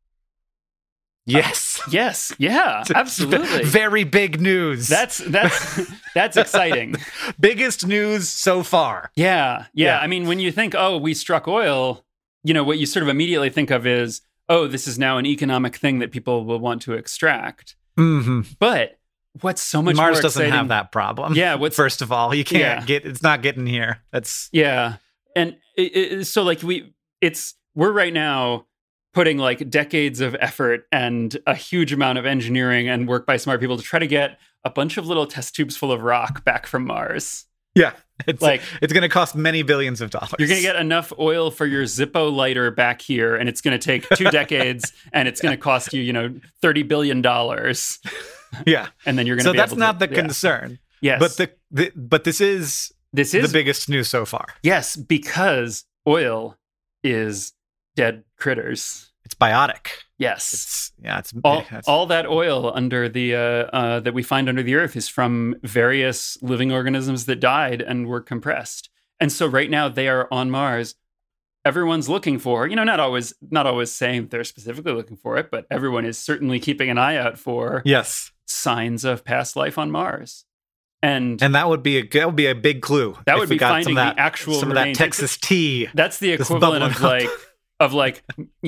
Yes. Yes. Yeah, absolutely. Very big news. That's exciting. Biggest news so far. Yeah. I mean, when you think, oh, we struck oil, you know, what you sort of immediately think of is, oh, this is now an economic thing that people will want to extract. Mm-hmm. But what's so much Mars more doesn't exciting, have that problem. Yeah. First of all, you can't it's not getting here. That's And so like we're right now putting like decades of effort and a huge amount of engineering and work by smart people to try to get a bunch of little test tubes full of rock back from Mars. Yeah. It's going to cost many billions of dollars. You're going to get enough oil for your Zippo lighter back here, and it's going to take 2 decades, and it's going to cost you, $30 billion. Yeah. And then you're going to be able to... So that's not the concern. Yes. But this is the biggest news so far. Yes, because oil is dead critters. It's biotic. Yes. It's all that oil under the that we find under the earth is from various living organisms that died and were compressed. And so right now they are on Mars. Everyone's looking for, not always saying they're specifically looking for it, but everyone is certainly keeping an eye out for signs of past life on Mars. And that would be a big clue. That would be finding the actual some of that Texas tea. That's the equivalent of like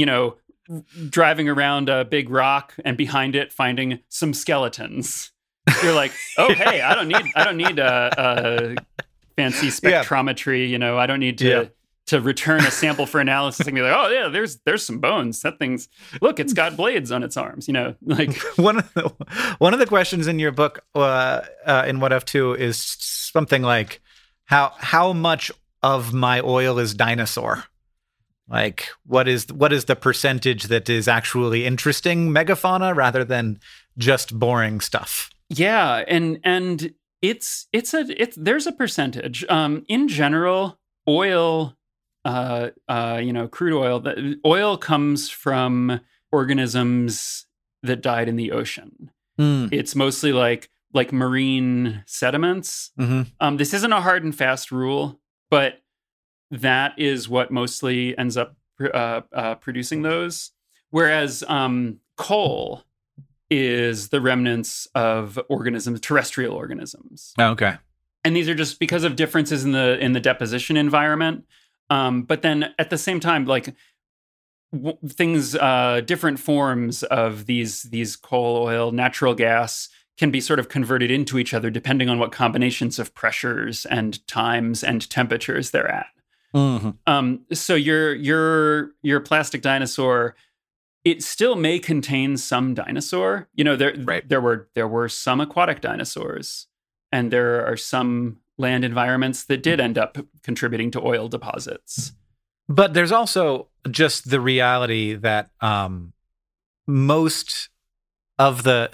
driving around a big rock and behind it finding some skeletons. You're like, oh hey, I don't need a fancy spectrometry. I don't need to return a sample for analysis and be like, oh yeah, there's some bones. That thing's it's got blades on its arms. Like one of the questions in your book in What If 2 is something like how much of my oil is dinosaur. Like, what is the percentage that is actually interesting megafauna rather than just boring stuff? Yeah, and there's a percentage. In general, oil, crude oil. Oil comes from organisms that died in the ocean. It's mostly like marine sediments. Mm-hmm. This isn't a hard and fast rule, but that is what mostly ends up producing those. Whereas coal is the remnants of terrestrial organisms. Oh, okay. And these are just because of differences in the deposition environment. But then at the same time, like different forms of these coal, oil, natural gas can be sort of converted into each other depending on what combinations of pressures and times and temperatures they're at. Mm-hmm. So your plastic dinosaur, it still may contain some dinosaur. There were some aquatic dinosaurs, and there are some land environments that did end up contributing to oil deposits. But there's also just the reality that most of the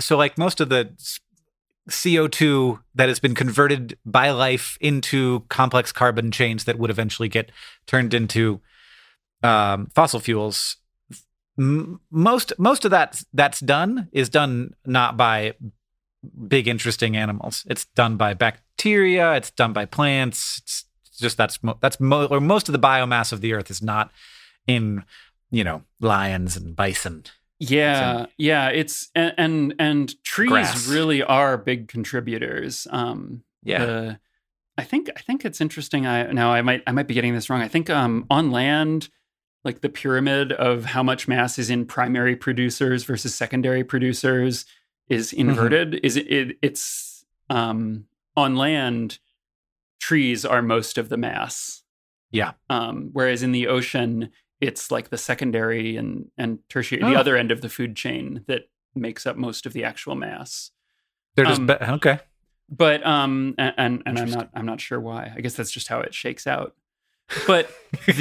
CO2 that has been converted by life into complex carbon chains that would eventually get turned into fossil fuels. Most of that's done not by big interesting animals. It's done by bacteria. It's done by plants. It's just most of the biomass of the earth is not in lions and bison. Yeah, it's and trees grass. really are big contributors. I think it's interesting. I might be getting this wrong. I think on land, like the pyramid of how much mass is in primary producers versus secondary producers is inverted. It's on land, trees are most of the mass. Yeah. Whereas in the ocean, it's like the secondary and tertiary, the other end of the food chain that makes up most of the actual mass. They're just okay. But and I'm not sure why. I guess that's just how it shakes out. But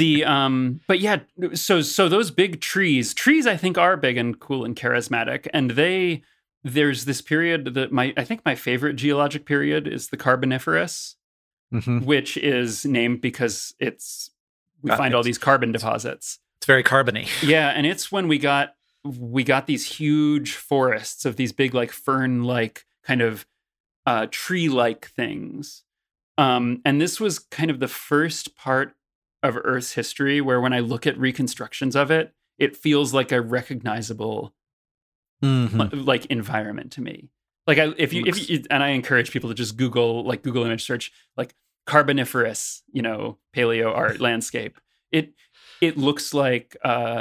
so those big trees I think are big and cool and charismatic, and there's this period that I think my favorite geologic period is the Carboniferous, which is named because we find all these carbon deposits. It's very carbony. Yeah, and it's when we got these huge forests of these big like fern-like kind of tree-like things. And this was kind of the first part of Earth's history where when I look at reconstructions of it, it feels like a recognizable like environment to me. Like if you and I encourage people to just Google image search like Carboniferous, paleo art landscape. It looks like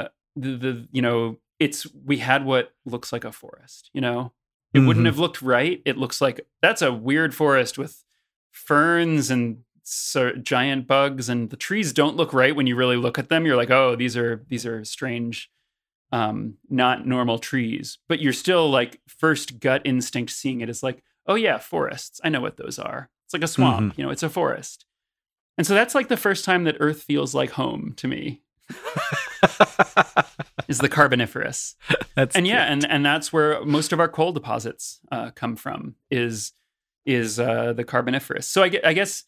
we had what looks like a forest. It wouldn't have looked right. It looks like that's a weird forest with ferns and giant bugs, and the trees don't look right when you really look at them. You're like, oh, these are strange, not normal trees. But you're still like first gut instinct seeing it is like, oh yeah, forests. I know what those are. It's like a swamp, it's a forest. And so that's like the first time that Earth feels like home to me. Is the Carboniferous. And that's where most of our coal deposits come from is the Carboniferous. So I guess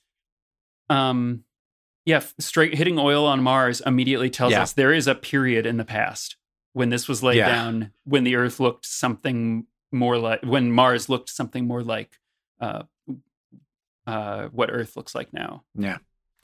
straight hitting oil on Mars immediately tells us there is a period in the past when this was laid down, when the Earth looked something more like, when Mars looked something more like what Earth looks like now. Yeah.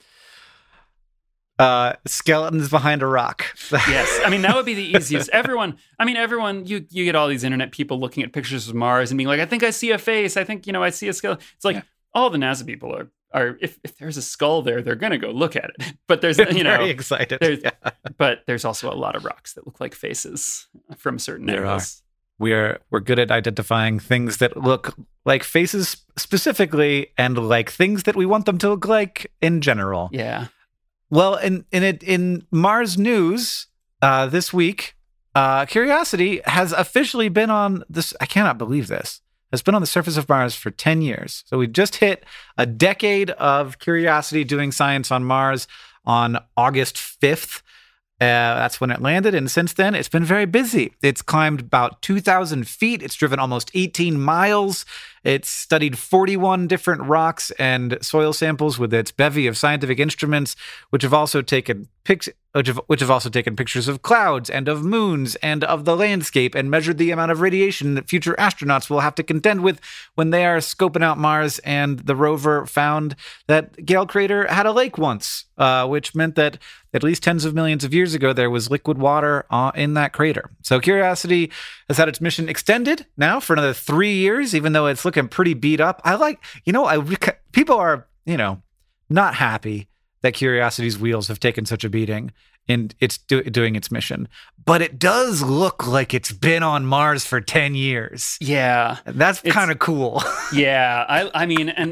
Skeletons behind a rock. Yes. I mean, that would be the easiest. Everyone, you get all these internet people looking at pictures of Mars and being like, I think I see a face. I think, I see a skeleton. It's like all the NASA people are if there's a skull there, they're going to go look at it. But there's, very excited. But there's also a lot of rocks that look like faces from certain angles. We're good at identifying things that look like faces specifically and like things that we want them to look like in general. Yeah. Well, in Mars news this week, Curiosity has officially been on this. I cannot believe this. Has been on the surface of Mars for 10 years. So we just hit a decade of Curiosity doing science on Mars on August 5th. That's when it landed. And since then, it's been very busy. It's climbed about 2,000 feet. It's driven almost 18 miles. It's studied 41 different rocks and soil samples with its bevy of scientific instruments, which have also taken pictures of clouds and of moons and of the landscape and measured the amount of radiation that future astronauts will have to contend with when they are scoping out Mars. And the rover found that Gale Crater had a lake once, which meant that at least tens of millions of years ago, there was liquid water in that crater. So Curiosity has had its mission extended now for another 3 years, even though it's looking pretty beat up. People are, not happy that Curiosity's wheels have taken such a beating in its doing its mission. But it does look like it's been on Mars for 10 years. Yeah. That's kind of cool. Yeah. I mean, and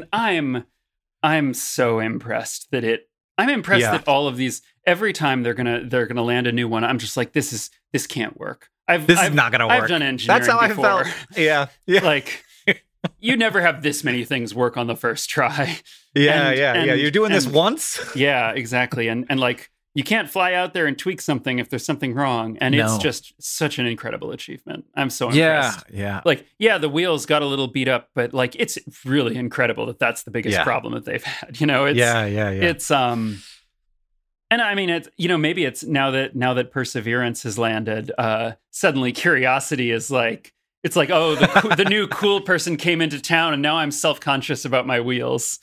I'm so impressed that that all of these, every time they're gonna land a new one, I'm just like, this can't work. This is not gonna work. I've done engineering That's how before. I felt. Yeah. Like, you never have this many things work on the first try. Yeah. You're doing this once? Yeah, exactly. And like, you can't fly out there and tweak something if there's something wrong. And it's just such an incredible achievement. I'm so impressed. Yeah. Like, the wheels got a little beat up, but like, it's really incredible that that's the biggest problem that they've had. You know, it's, it's, and I mean, it's, you know, maybe it's now that Perseverance has landed, suddenly Curiosity is like, it's like, oh, the new cool person came into town and now I'm self-conscious about my wheels.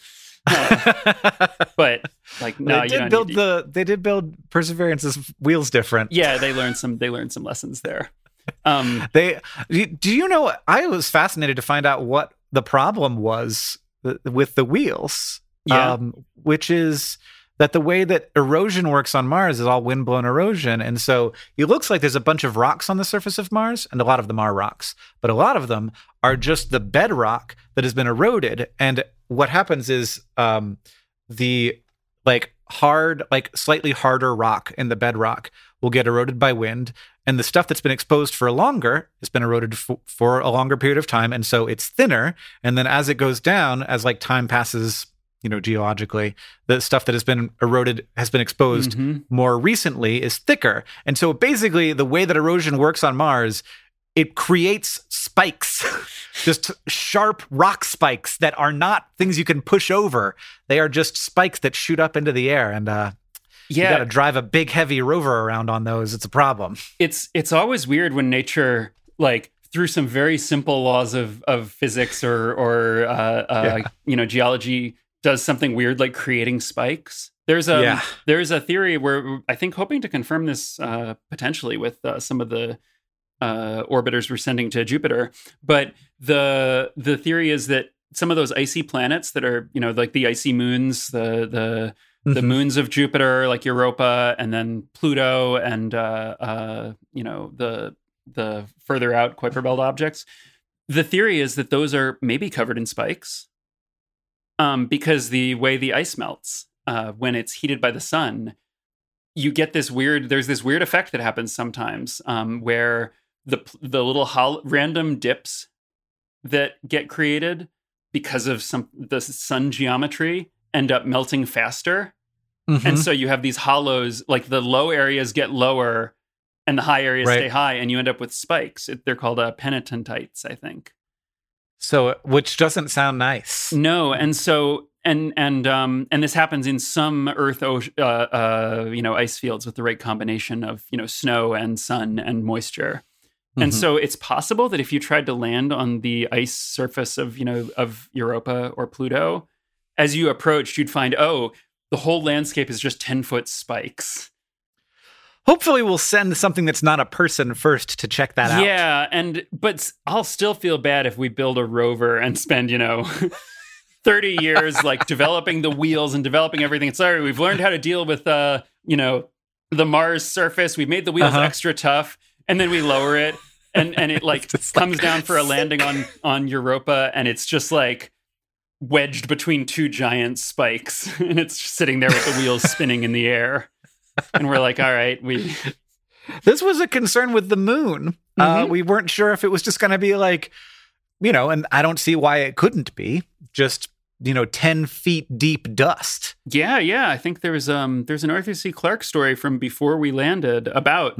But like, no, they did build Perseverance's wheels different. Yeah, they learned some lessons there. Do you know, I was fascinated to find out what the problem was with the wheels. Which is that the way that erosion works on Mars is all windblown erosion. And so it looks like there's a bunch of rocks on the surface of Mars, and a lot of them are rocks, but a lot of them are just the bedrock that has been eroded. And what happens is the slightly harder rock in the bedrock will get eroded by wind, and the stuff that's been exposed for longer has been eroded for a longer period of time, and so it's thinner. And then as it goes down, as like time passes, you know, geologically, the stuff that has been eroded has been exposed more recently is thicker. And so basically the way that erosion works on Mars, it creates spikes, just sharp rock spikes that are not things you can push over. They are just spikes that shoot up into the air. And you got to drive a big, heavy rover around on those. It's a problem. It's always weird when nature, like, through some very simple laws of physics or you know, geology, does something weird like creating spikes. There's a theory where I think, hoping to confirm this potentially with some of the orbiters we're sending to Jupiter, but the theory is that some of those icy planets that are, you know, like the icy moons, the moons of Jupiter, like Europa, and then Pluto, and you know, the further out Kuiper Belt objects. The theory is that those are maybe covered in spikes. Because the way the ice melts when it's heated by the sun, you get there's this weird effect that happens sometimes where the little random dips that get created because of the sun geometry end up melting faster. And so you have these hollows, like the low areas get lower and the high areas stay high, and you end up with spikes. They're called penitentites, I think. So, which doesn't sound nice. No, and so and this happens in some Earth, you know, ice fields with the right combination of, you know, snow and sun and moisture. And so it's possible that if you tried to land on the ice surface of, you know, of Europa or Pluto, as you approached, you'd find, oh, the whole landscape is just 10-foot spikes. Hopefully we'll send something that's not a person first to check that out. Yeah, but I'll still feel bad if we build a rover and spend, you know, 30 years like developing the wheels and developing everything. It's all right, we've learned how to deal with you know, the Mars surface. We've made the wheels extra tough, and then we lower it and it like comes down for a landing on Europa, and it's just like wedged between two giant spikes, and it's just sitting there with the wheels spinning in the air. And we're like, all right, This was a concern with the moon. We weren't sure if it was just going to be like, you know, and I don't see why it couldn't be just, you know, 10 feet deep dust. Yeah. I think there's an Arthur C. Clarke story from before we landed about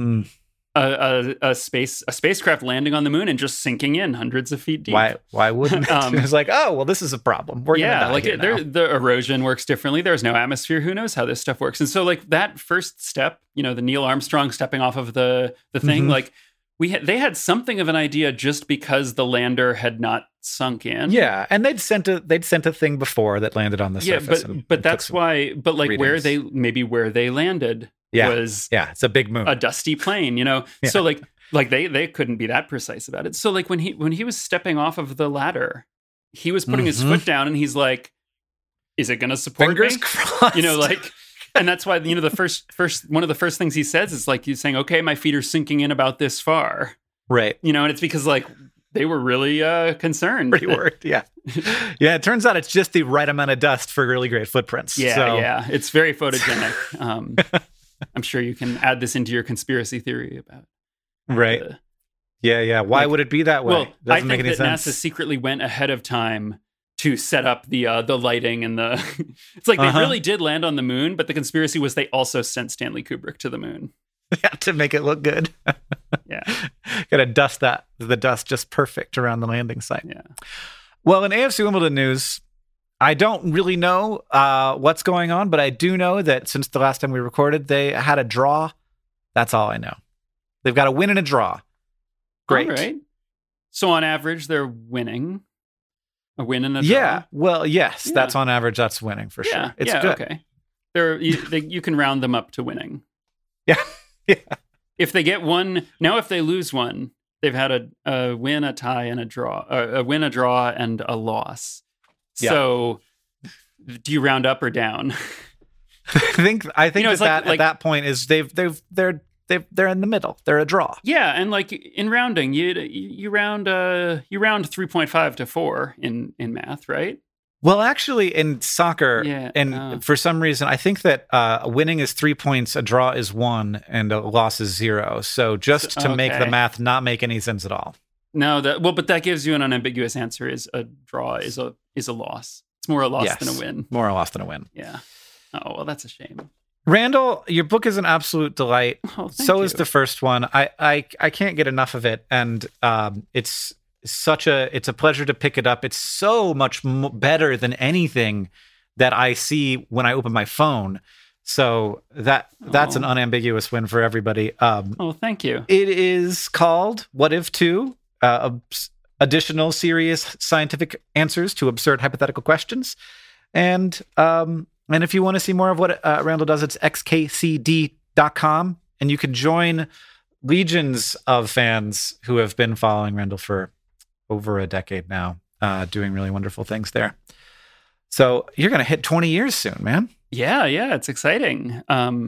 a spacecraft landing on the moon and just sinking in hundreds of feet deep. Why wouldn't it? It's like, oh, well, this is a problem. We're gonna die here now. The erosion works differently. There's no atmosphere. Who knows how this stuff works? And so, like, that first step, you know, the Neil Armstrong stepping off of the thing, like they had something of an idea just because the lander had not sunk in. Yeah, and they'd sent a thing before that landed on the surface. But that's why. But like where they landed. Was it's a big moon, a dusty plane, you know. Yeah. So like they couldn't be that precise about it. So like when he was stepping off of the ladder, he was putting his foot down, and he's like, "Is it going to support Fingers me?" crossed. You know, like, and that's why, you know, the first one of the first things he says is like, he's saying, "Okay, my feet are sinking in about this far," right? You know, and it's because like they were really concerned. Pretty worried, yeah. Yeah, it turns out it's just the right amount of dust for really great footprints. Yeah, it's very photogenic. I'm sure you can add this into your conspiracy theory about. Right. Yeah. Why would it be that way? Well, I think that NASA secretly went ahead of time to set up the lighting and the. It's like they really did land on the moon, but the conspiracy was they also sent Stanley Kubrick to the moon. Yeah, to make it look good. Yeah, gotta dust the dust just perfect around the landing site. Yeah. Well, in AFC Wimbledon news, I don't really know what's going on, but I do know that since the last time we recorded, they had a draw. That's all I know. They've got a win and a draw. Great. All right. So on average, they're winning. A win and a draw. Yeah. Well, yes, that's on average. That's winning for sure. It's good. Okay. You can round them up to winning. Yeah. Yeah. If they get one, now if they lose one, they've had a win, a tie, and a draw. A win, a draw, and a loss. Yeah. So, do you round up or down? I think at that point is they're in the middle. They're a draw. Yeah, and like in rounding, you round 3.5 to 4 in math, right? Well, actually, in soccer, for some reason, I think that winning is 3 points, a draw is 1, and a loss is 0. So just to make the math not make any sense at all. No, but that gives you an unambiguous answer. Is a draw is a loss. It's more a loss than a win. More a loss than a win. Yeah. Oh well, that's a shame. Randall, your book is an absolute delight. Oh, so is the first one. I can't get enough of it, and it's a pleasure to pick it up. It's so much better than anything that I see when I open my phone. So that's an unambiguous win for everybody. Thank you. It is called What If 2, additional serious scientific answers to absurd hypothetical questions. And if you want to see more of what Randall does, it's xkcd.com. And you can join legions of fans who have been following Randall for over a decade now, doing really wonderful things there. So you're going to hit 20 years soon, man. Yeah, it's exciting.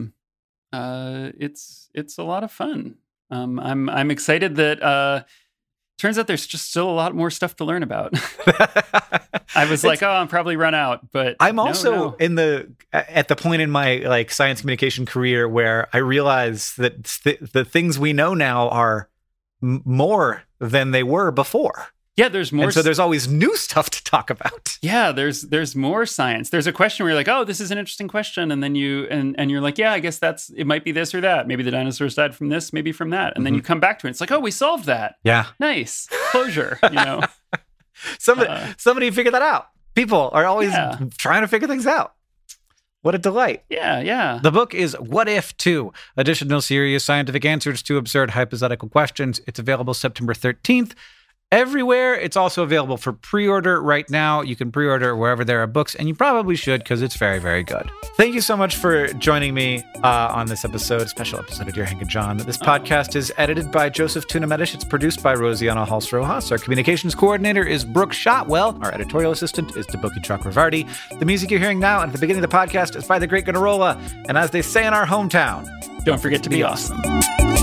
It's a lot of fun. I'm excited that turns out there's just still a lot more stuff to learn about. I was like, I'm probably run out, but I'm also at the point in my science communication career where I realize that the things we know now are more than they were before. Yeah, there's more. And so there's always new stuff to talk about. Yeah, there's more science. There's a question where you're like, oh, this is an interesting question. And then you're like, yeah, I guess it might be this or that. Maybe the dinosaurs died from this, maybe from that. And then you come back to it. It's like, oh, we solved that. Yeah. Nice. Closure, Somebody figured that out. People are always trying to figure things out. What a delight. Yeah. The book is What If 2, additional serious scientific answers to absurd hypothetical questions. It's available September 13th. Everywhere. It's also available for pre-order right now. You can pre-order wherever there are books, and you probably should because it's very, very good. Thank you so much for joining me on this special episode of Dear Hank and John. This podcast is edited by Joseph Tuna-Medish. It's produced by Rosianna Halse-Rojas. Our communications coordinator is Brooke Shotwell. Our editorial assistant is Deboki Chakravarti. The music you're hearing now at the beginning of the podcast is by The Great Gunnarolla. And as they say in our hometown, don't forget to be awesome.